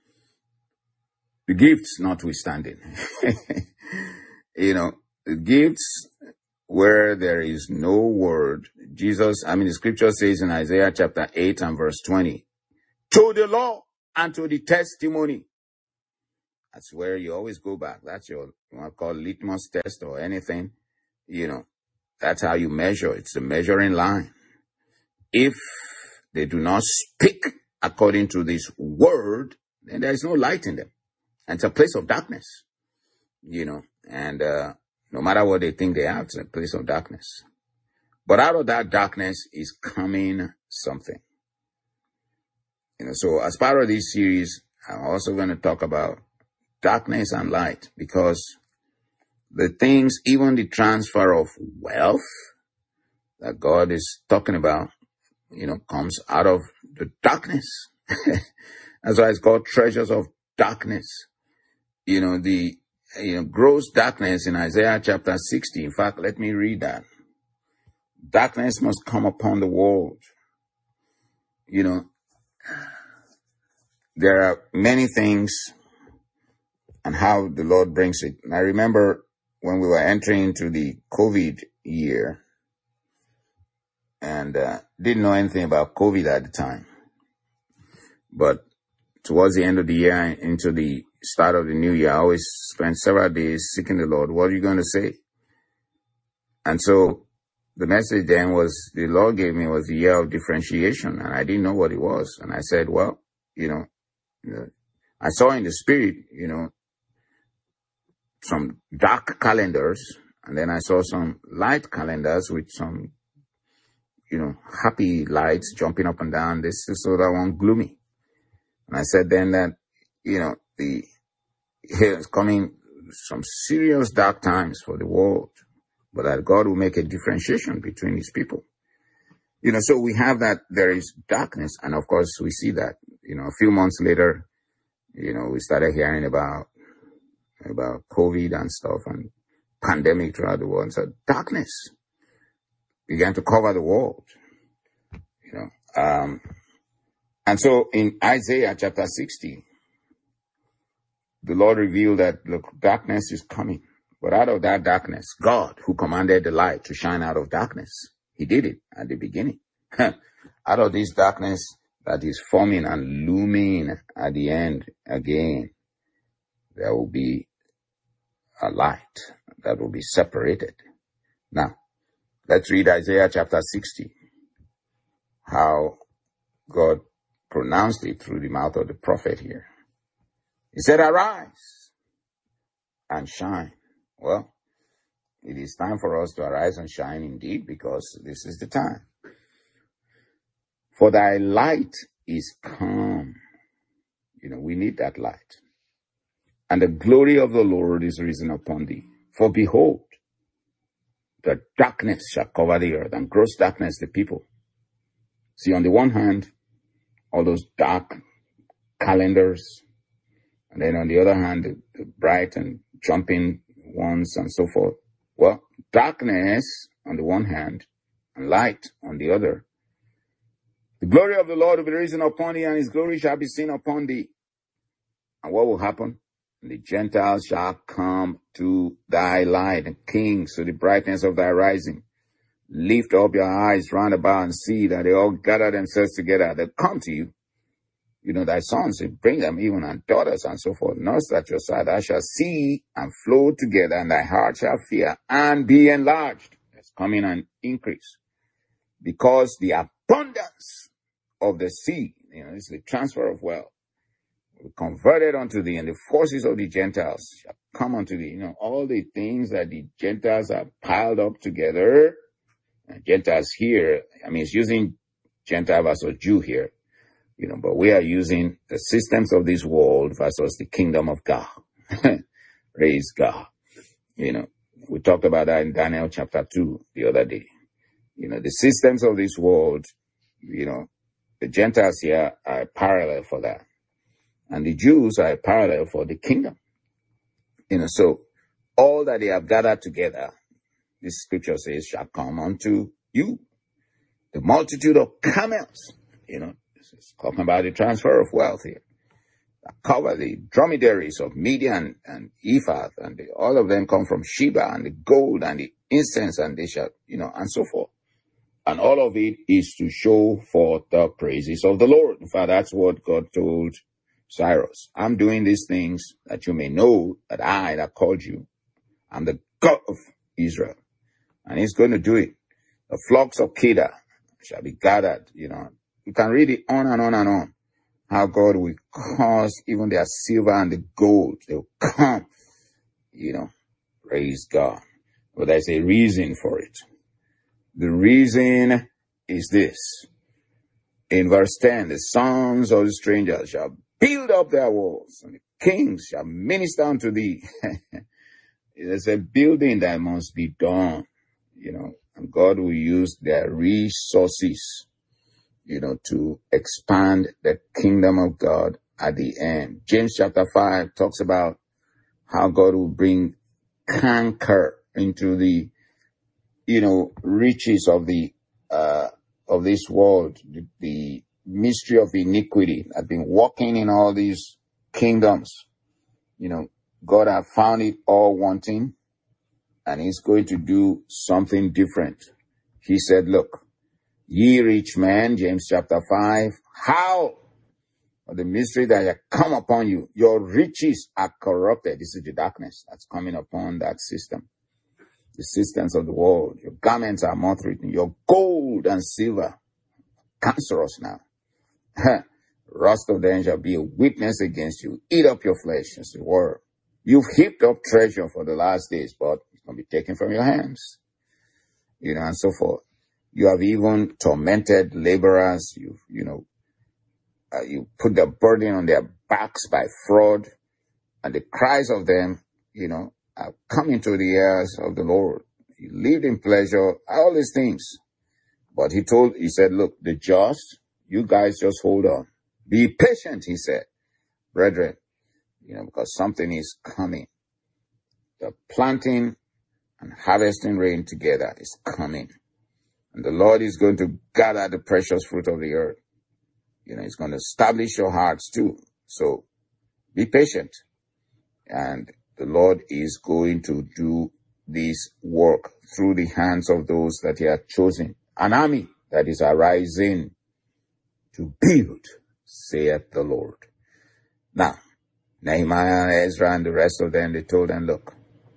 the gifts notwithstanding, you know, the gifts where there is no word, Jesus, I mean, the scripture says in Isaiah chapter eight and verse twenty, to the law and to the testimony. That's where you always go back. That's your, you want to call litmus test or anything, you know, that's how you measure. It's a measuring line. If they do not speak according to this word, then there is no light in them. And it's a place of darkness, you know, and uh, no matter what they think they have, it's a place of darkness. But out of that darkness is coming something. You know, so as part of this series, I'm also going to talk about darkness and light, because the things, even the transfer of wealth that God is talking about, you know, comes out of the darkness. That's why it's called treasures of darkness. You know, the, you know, gross darkness in Isaiah chapter sixty. In fact, let me read that. Darkness must come upon the world. You know, there are many things and how the Lord brings it. And I remember when we were entering into the COVID year and uh, didn't know anything about COVID at the time. But towards the end of the year, into the start of the new year, I always spent several days seeking the Lord. What are you going to say? And so the message then was, the Lord gave me was the year of differentiation, and I didn't know what it was. And I said, well, you know, you know I saw in the spirit, you know, some dark calendars, and then I saw some light calendars with some, you know, happy lights jumping up and down. This is so that one gloomy. And I said then that, you know, the here is coming some serious dark times for the world, but that God will make a differentiation between his people. You know, so we have that there is darkness, and of course we see that, you know, a few months later, you know, we started hearing about about COVID and stuff and pandemic throughout the world. So darkness began to cover the world, you know. Um, and so in Isaiah chapter sixty, the Lord revealed that, look, darkness is coming. But out of that darkness, God, who commanded the light to shine out of darkness, he did it at the beginning. Out of this darkness that is forming and looming at the end again, there will be a light that will be separated. Now, let's read Isaiah chapter sixty, how God pronounced it through the mouth of the prophet here. He said, arise and shine. Well, it is time for us to arise and shine indeed, because this is the time. For thy light is come. You know, we need that light. And the glory of the Lord is risen upon thee. For behold, the darkness shall cover the earth, and gross darkness the people. See, on the one hand, all those dark calendars, and then on the other hand, the, the bright and jumping ones and so forth. Well, darkness on the one hand and light on the other. The glory of the Lord will be risen upon thee, and his glory shall be seen upon thee. And what will happen? And the Gentiles shall come to thy light, and kings to the brightness of thy rising. Lift up your eyes round about and see that they all gather themselves together. They come to you. You know, thy sons, you bring them even, and daughters and so forth. Nurse at your side, thou shalt see and flow together, and thy heart shall fear and be enlarged. There's coming an increase. Because the abundance of the sea, you know, it's the transfer of wealth, will be converted unto thee, and the forces of the Gentiles shall come unto thee. You know, all the things that the Gentiles have piled up together, and Gentiles here, I mean, it's using Gentile versus Jew here. You know, but we are using the systems of this world versus the kingdom of God. Praise God. You know, we talked about that in Daniel chapter two the other day. You know, the systems of this world, you know, the Gentiles here are parallel for that. And the Jews are parallel for the kingdom. You know, so all that they have gathered together, this scripture says, shall come unto you. The multitude of camels, you know, it's talking about the transfer of wealth here. Cover the dromedaries of Midian and Ephah, and the, all of them come from Sheba, and the gold and the incense, and they shall, you know, and so forth. And all of it is to show forth the praises of the Lord. In fact, that's what God told Cyrus. I'm doing these things that you may know that I that called you, I'm the God of Israel. And he's going to do it. The flocks of Kedar shall be gathered, you know. You can read it on and on and on. How God will cause even their silver and the gold, they'll come, you know, praise God. But there's a reason for it. The reason is this. In verse ten, the sons of the strangers shall build up their walls, and the kings shall minister unto thee. There's a building that must be done, you know, and God will use their resources, you know, to expand the kingdom of God at the end. James chapter five talks about how God will bring canker into the, you know, riches of the, uh, of this world, the, the mystery of iniquity that have been walking in all these kingdoms. You know, God have found it all wanting, and he's going to do something different. He said, look, ye rich men, James chapter five, how the mystery that has come upon you, your riches are corrupted. This is the darkness that's coming upon that system. The systems of the world. Your garments are moth-eaten. Your gold and silver, cancerous now. Rust of them shall be a witness against you. Eat up your flesh, as the word. You've heaped up treasure for the last days, but it's going to be taken from your hands, you know, and so forth. You have even tormented laborers. You, you know, uh, you put the burden on their backs by fraud, and the cries of them, you know, have come into the ears of the Lord. You lived in pleasure, all these things. But he told, he said, look, the just, you guys just hold on. Be patient, he said, brethren, you know, because something is coming. The planting and harvesting rain together is coming. And the Lord is going to gather the precious fruit of the earth. You know, he's going to establish your hearts too. So be patient. And the Lord is going to do this work through the hands of those that he has chosen. An army that is arising to build, saith the Lord. Now, Nehemiah and Ezra and the rest of them, they told them, look,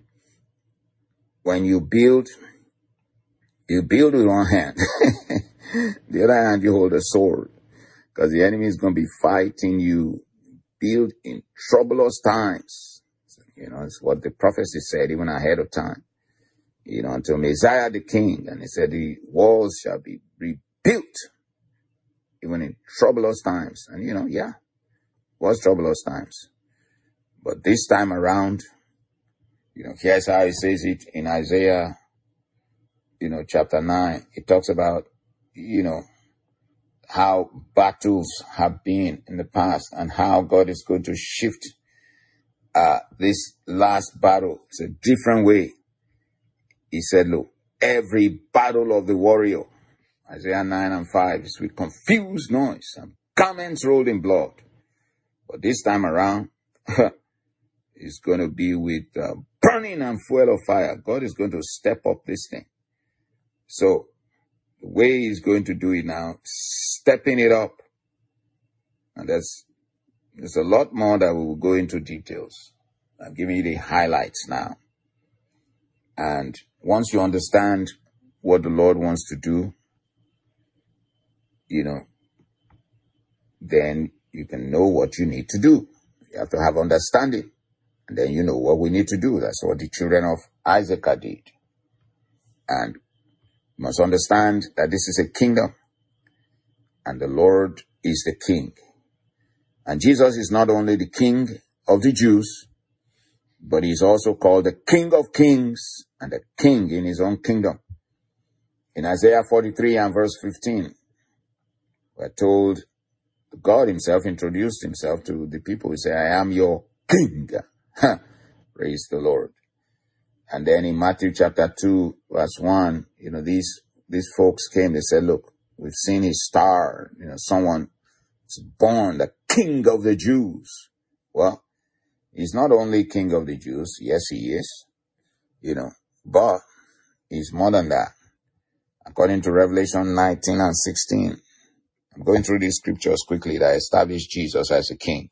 when you build, you build with one hand. The other hand, you hold a sword. Because the enemy is going to be fighting you. Build in troublous times. You know, it's what the prophecy said even ahead of time. You know, until Messiah the king. And he said the walls shall be rebuilt. Even in troublous times. And, you know, yeah, was troublous times. But this time around, you know, here's how he says it in Isaiah, you know, chapter nine. It talks about, you know, how battles have been in the past and how God is going to shift uh, this last battle. It's a different way. He said, look, every battle of the warrior, Isaiah nine and five, is with confused noise and garments rolled in blood. But this time around, it's going to be with uh, burning and fuel of fire. God is going to step up this thing. So the way he's going to do it now, stepping it up. And there's, there's a lot more that we will go into details. I'm giving you the highlights now. And once you understand what the Lord wants to do, you know, then you can know what you need to do. You have to have understanding. And then you know what we need to do. That's what the children of Isaac did. And you must understand that this is a kingdom. And the Lord is the king. And Jesus is not only the king of the Jews, but he's also called the King of Kings and the king in his own kingdom. In Isaiah forty-three and verse fifteen, we're told God himself introduced himself to the people. He said, I am your king. Praise the Lord. And then in Matthew chapter two, verse one, you know, these, these folks came, they said, look, we've seen his star, you know, someone is born, the King of the Jews. Well, he's not only King of the Jews. Yes, he is, you know, but he's more than that. According to Revelation nineteen and sixteen, I'm going through these scriptures quickly that establish Jesus as a king.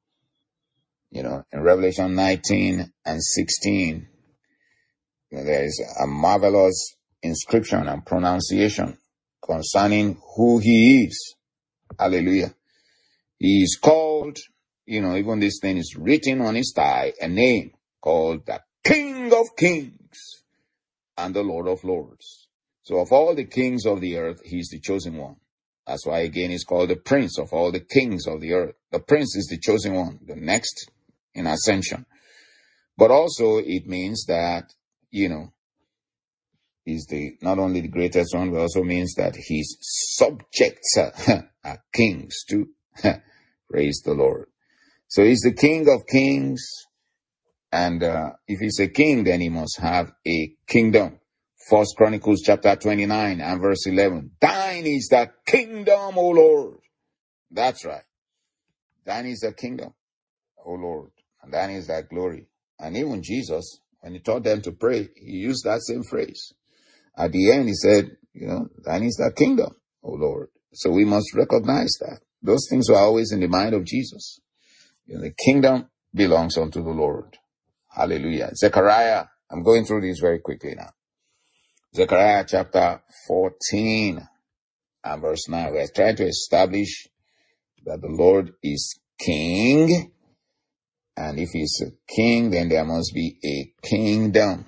You know, in Revelation nineteen and sixteen, you know, there is a marvelous inscription and pronunciation concerning who he is. Hallelujah. He is called, you know, even this thing is written on his thigh, a name called the King of Kings and the Lord of Lords. So of all the kings of the earth, he's the chosen one. That's why, again, he's called the Prince of all the kings of the earth. The Prince is the chosen one, the next in ascension. But also it means that, you know, he's the not only the greatest one, but also means that his subjects are kings too. Praise the Lord. So he's the King of Kings. And uh, if he's a king, then he must have a kingdom. First Chronicles chapter twenty-nine and verse eleven. Thine is the kingdom, O Lord. That's right. Thine is the kingdom, O Lord. And thine is thy glory. And even Jesus, when he taught them to pray, he used that same phrase. At the end, he said, you know, thine is the kingdom, O Lord. So we must recognize that. Those things are always in the mind of Jesus. You know, the kingdom belongs unto the Lord. Hallelujah. Zechariah, I'm going through this very quickly now. Zechariah chapter fourteen and verse nine. We're trying to establish that the Lord is king And if he's a king, then there must be a kingdom.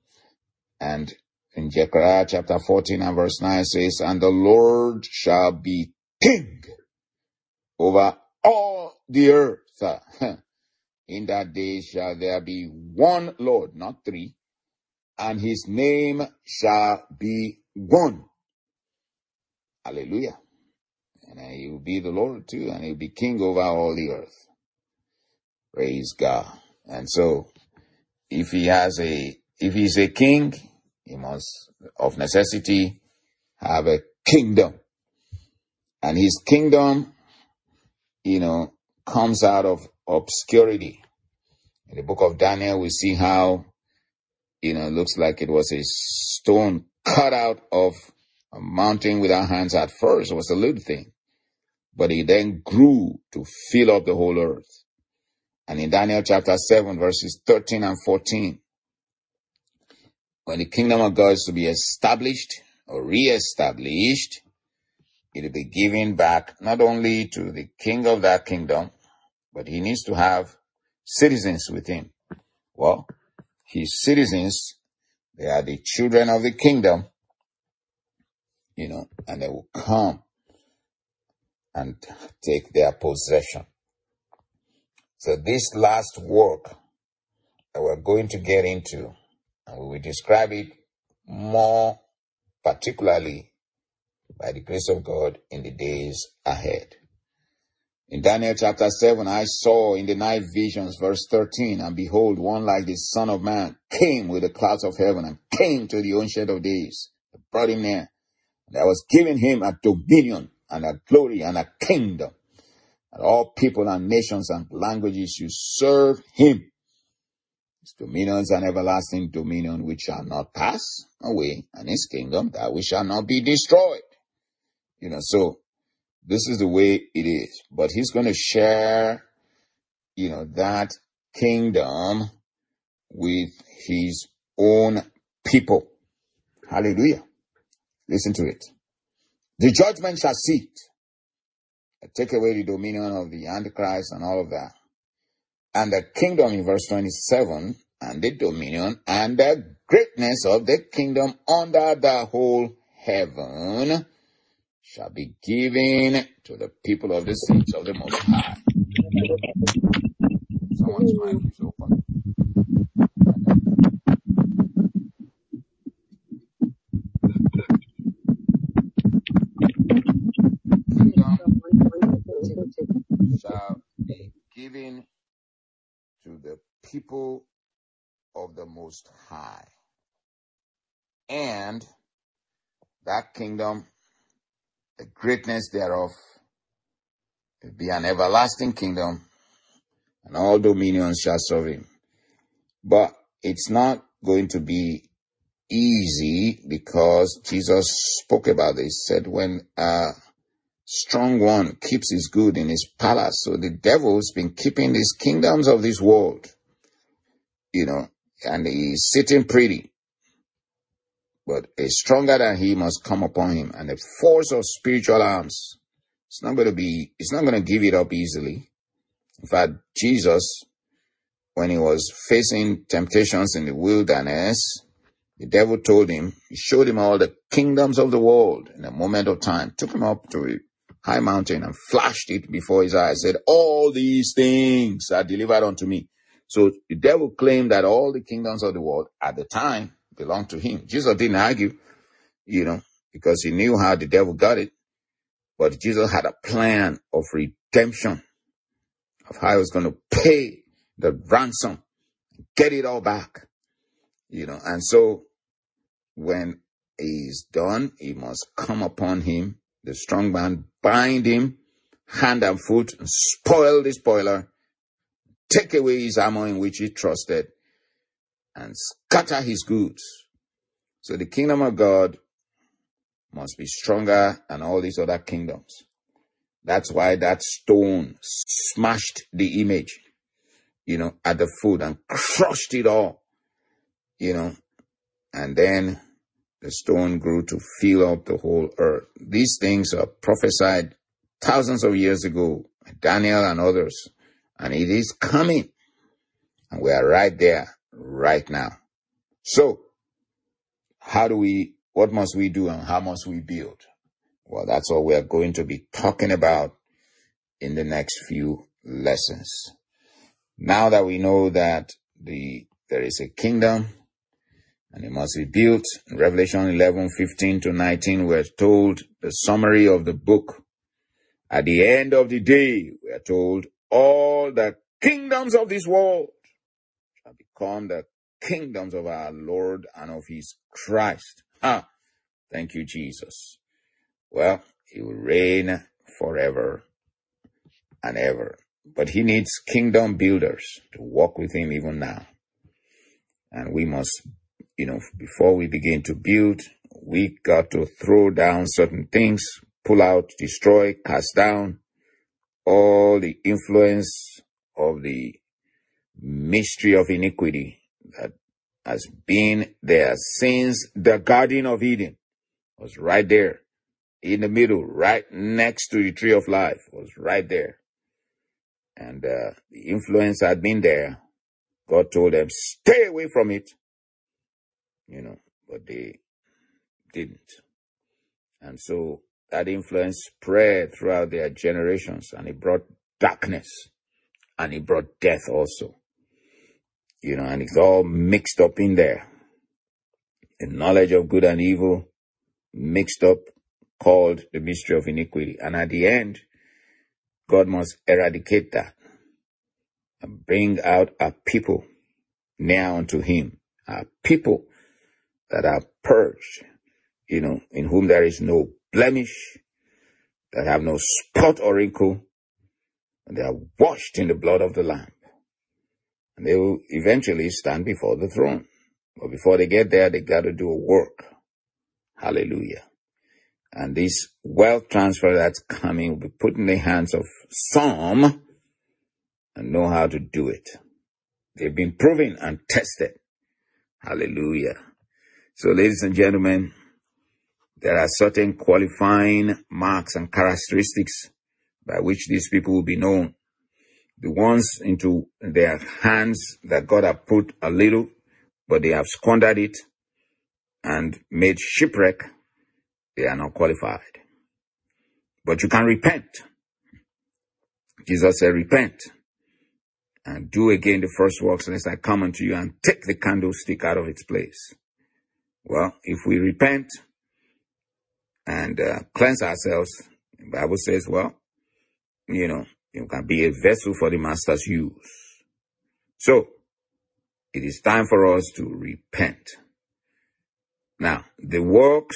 And in Zechariah chapter fourteen and verse nine says, and the Lord shall be king over all the earth. In that day shall there be one Lord, not three, and his name shall be one. Hallelujah. And he will be the Lord too, and he'll be king over all the earth. Praise God. And so, if he has a, if he's a king, he must, of necessity, have a kingdom. And his kingdom, you know, comes out of obscurity. In the book of Daniel, we see how, you know, it looks like it was a stone cut out of a mountain without hands at first. It was a little thing. But it then grew to fill up the whole earth. And in Daniel chapter seven, verses thirteen and fourteen, when the kingdom of God is to be established or re-established, it will be given back not only to the king of that kingdom, but he needs to have citizens with him. Well, his citizens, they are the children of the kingdom, you know, and they will come and take their possession. So this last work that we're going to get into, and we will describe it more particularly by the grace of God in the days ahead. In Daniel chapter seven, I saw in the night visions, verse thirteen, and behold, one like the Son of Man came with the clouds of heaven and came to the Ancient of Days, brought him near. And I was given him a dominion and a glory and a kingdom, and all people and nations and languages should serve him. His dominion is an everlasting dominion which shall not pass away, and his kingdom that which shall not be destroyed. You know, so this is the way it is. But he's going to share, you know, that kingdom with his own people. Hallelujah. Listen to it. The judgment shall sit. Take away the dominion of the Antichrist and all of that. And the kingdom in verse twenty-seven, and the dominion and the greatness of the kingdom under the whole heaven shall be given to the people of the saints of the Most High. Someone's mic is open. Kingdom shall be given to the people of the Most High. And that kingdom, the greatness thereof, will be an everlasting kingdom, and all dominions shall serve him. But it's not going to be easy, because Jesus spoke about this. He said, when a strong one keeps his good in his palace, so the devil's been keeping these kingdoms of this world, you know, and he's sitting pretty. But a stronger than he must come upon him, and the force of spiritual arms, it's not going to be, it's not going to give it up easily. In fact, Jesus, when he was facing temptations in the wilderness, the devil told him, he showed him all the kingdoms of the world in a moment of time, took him up to a high mountain and flashed it before his eyes, said, all these things are delivered unto me. So the devil claimed that all the kingdoms of the world at the time belonged to him. Jesus didn't argue, you know, because he knew how the devil got it. But Jesus had a plan of redemption, of how he was going to pay the ransom, get it all back, you know. And so when he's done, he must come upon him, the strong man, bind him hand and foot, and spoil the spoiler, take away his armor in which he trusted, and scatter his goods. So the kingdom of God must be stronger than all these other kingdoms. That's why that stone smashed the image, you know, at the foot and crushed it all, you know, and then the stone grew to fill up the whole earth. These things are prophesied thousands of years ago, Daniel and others, and it is coming. And we are right there right now. So, how do we, what must we do and how must we build? Well, that's what we're going to be talking about in the next few lessons. Now that we know that the there is a kingdom and it must be built, in Revelation eleven, fifteen to nineteen, we're told the summary of the book. At the end of the day, we are told all the kingdoms of this world shall become the kingdoms of our Lord and of his Christ. Ah, thank you, Jesus. Well, he will reign forever and ever. But he needs kingdom builders to walk with him even now. And we must, you know, before we begin to build, we got to throw down certain things, pull out, destroy, cast down all the influence of the mystery of iniquity that has been there since the Garden of Eden was right there in the middle, right next to the tree of life, was right there. And uh, the influence had been there. God told them, stay away from it. You know, but they didn't. And so that influence spread throughout their generations, and it brought darkness, and it brought death also. You know, and it's all mixed up in there. The knowledge of good and evil mixed up, called the mystery of iniquity. And at the end, God must eradicate that and bring out a people near unto him, a people that are purged, you know, in whom there is no blemish, that have no spot or wrinkle, and they are washed in the blood of the Lamb. And they will eventually stand before the throne. But before they get there, they got to do a work. Hallelujah. And this wealth transfer that's coming will be put in the hands of some and know how to do it. They've been proven and tested. Hallelujah. So, ladies and gentlemen, there are certain qualifying marks and characteristics by which these people will be known. The ones into their hands that God have put a little, but they have squandered it and made shipwreck, they are not qualified. But you can repent. Jesus said, repent and do again the first works unless I come unto you, and take the candlestick out of its place. Well, if we repent and uh, cleanse ourselves, the Bible says, well, you know, you can be a vessel for the master's use. So, it is time for us to repent. Now, the works,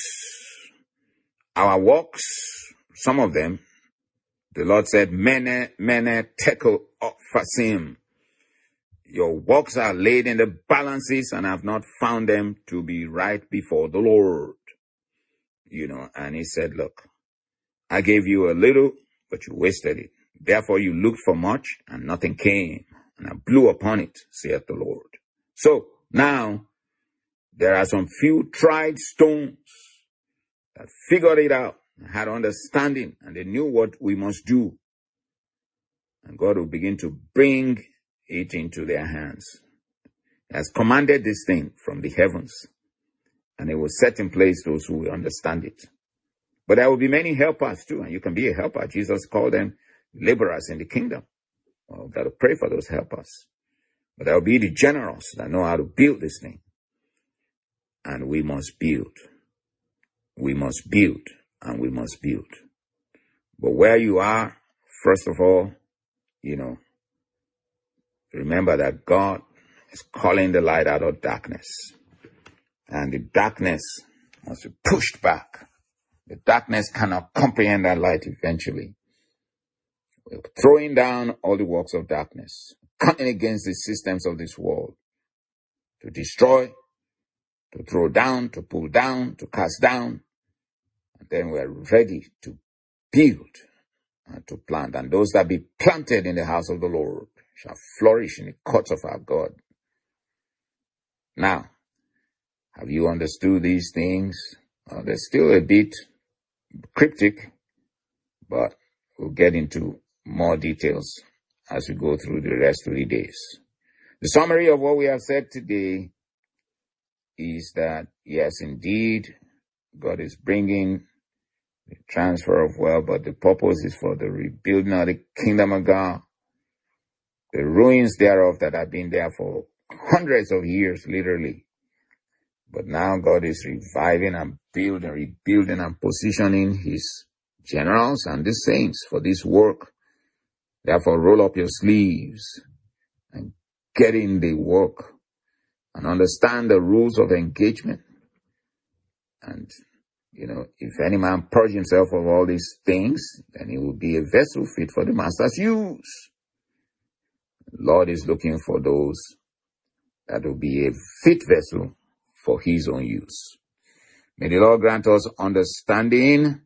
our works, some of them, the Lord said, Mene, mene, tekel, fasim. Your works are laid in the balances, and I have not found them to be right before the Lord. You know, and he said, look, I gave you a little, but you wasted it. Therefore you looked for much, and nothing came, and I blew upon it, saith the Lord. So now there are some few tried stones that figured it out, had understanding, and they knew what we must do. And God will begin to bring it into their hands. He has commanded this thing from the heavens, and he will set in place those who will understand it. But there will be many helpers too, and you can be a helper. Jesus called them laborers in the kingdom. Well, we've got to pray for those helpers. But there will be the generals that know how to build this thing. And we must build. We must build, and we must build. But where you are, first of all, you know, remember that God is calling the light out of darkness. And the darkness must be pushed back. The darkness cannot comprehend that light eventually. We're throwing down all the works of darkness, coming against the systems of this world to destroy, to throw down, to pull down, to cast down. And then we're ready to build and to plant. And those that be planted in the house of the Lord shall flourish in the courts of our God. Now, have you understood these things? Uh, they're still a bit cryptic, but we'll get into more details as we go through the rest of the days. The summary of what we have said today is that, yes, indeed, God is bringing the transfer of wealth, but the purpose is for the rebuilding of the kingdom of God, the ruins thereof that have been there for hundreds of years, literally. But now God is reviving and building, rebuilding and positioning his generals and the saints for this work. Therefore, roll up your sleeves and get in the work and understand the rules of engagement. And, you know, if any man purge himself of all these things, then he will be a vessel fit for the master's use. The Lord is looking for those that will be a fit vessel for his own use. May the Lord grant us understanding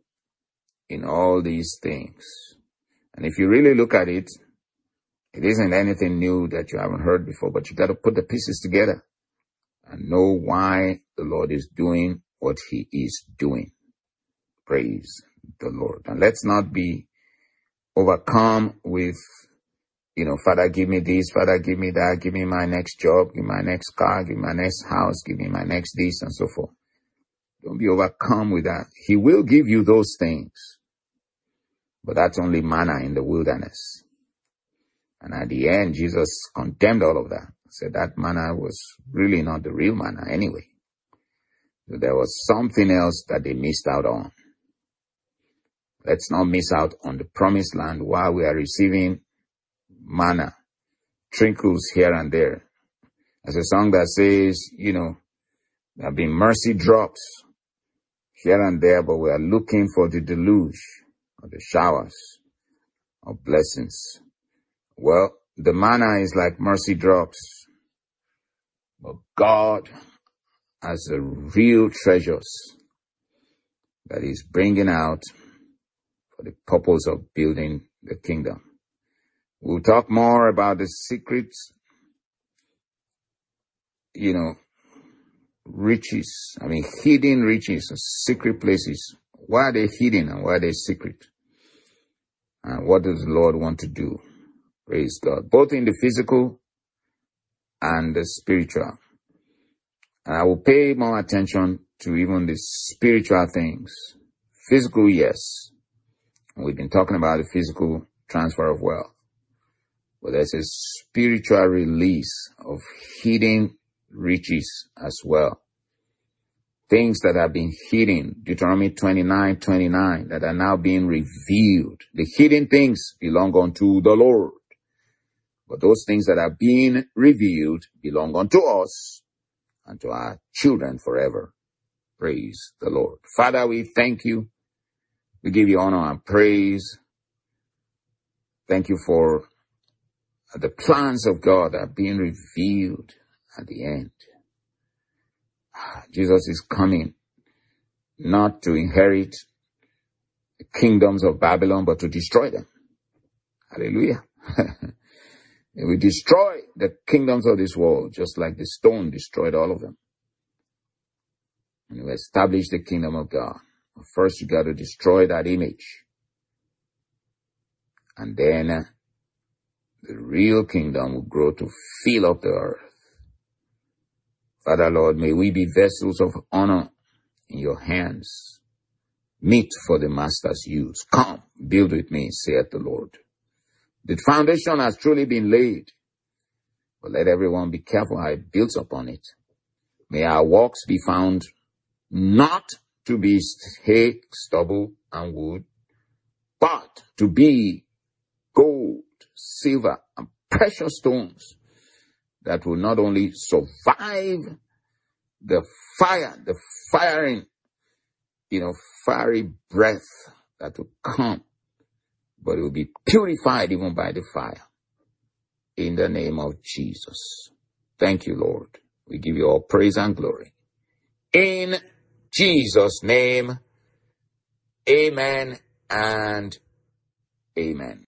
in all these things. And if you really look at it, it isn't anything new that you haven't heard before, but you got to put the pieces together and know why the Lord is doing what he is doing. Praise the Lord. And let's not be overcome with, you know, Father, give me this, Father, give me that, give me my next job, give me my next car, give me my next house, give me my next this, and so forth. Don't be overcome with that. He will give you those things, but that's only manna in the wilderness. And at the end, Jesus condemned all of that. Said that manna was really not the real manna anyway. So there was something else that they missed out on. Let's not miss out on the promised land while we are receiving manna, trinkles here and there. There's a song that says, you know, there have been mercy drops here and there, but we are looking for the deluge or the showers of blessings. Well, the manna is like mercy drops, but God has the real treasures that he's bringing out for the purpose of building the kingdom. We'll talk more about the secrets, you know, riches, I mean, hidden riches, secret places. Why are they hidden and why are they secret? And what does the Lord want to do? Praise God. Both in the physical and the spiritual. And I will pay more attention to even the spiritual things. Physical, yes. And we've been talking about the physical transfer of wealth. But there's a spiritual release of hidden riches as well. Things that have been hidden, Deuteronomy twenty-nine twenty-nine, that are now being revealed. The hidden things belong unto the Lord. But those things that are being revealed belong unto us and to our children forever. Praise the Lord. Father, we thank you. We give you honor and praise. Thank you for the plans of God that are being revealed at the end. Jesus is coming not to inherit the kingdoms of Babylon, but to destroy them. Hallelujah. He will destroy the kingdoms of this world, just like the stone destroyed all of them. And he will establish the kingdom of God. First, you got to destroy that image. And then uh, the real kingdom will grow to fill up the earth. Father, Lord, may we be vessels of honor in your hands, meet for the master's use. Come, build with me, saith the Lord. The foundation has truly been laid, but let everyone be careful how it builds upon it. May our works be found not to be hay, stubble, and wood, but to be gold, silver, and precious stones that will not only survive the fire, the firing, you know, fiery breath that will come, but it will be purified even by the fire. In the name of Jesus. Thank you, Lord. We give you all praise and glory. In Jesus' name, amen and amen.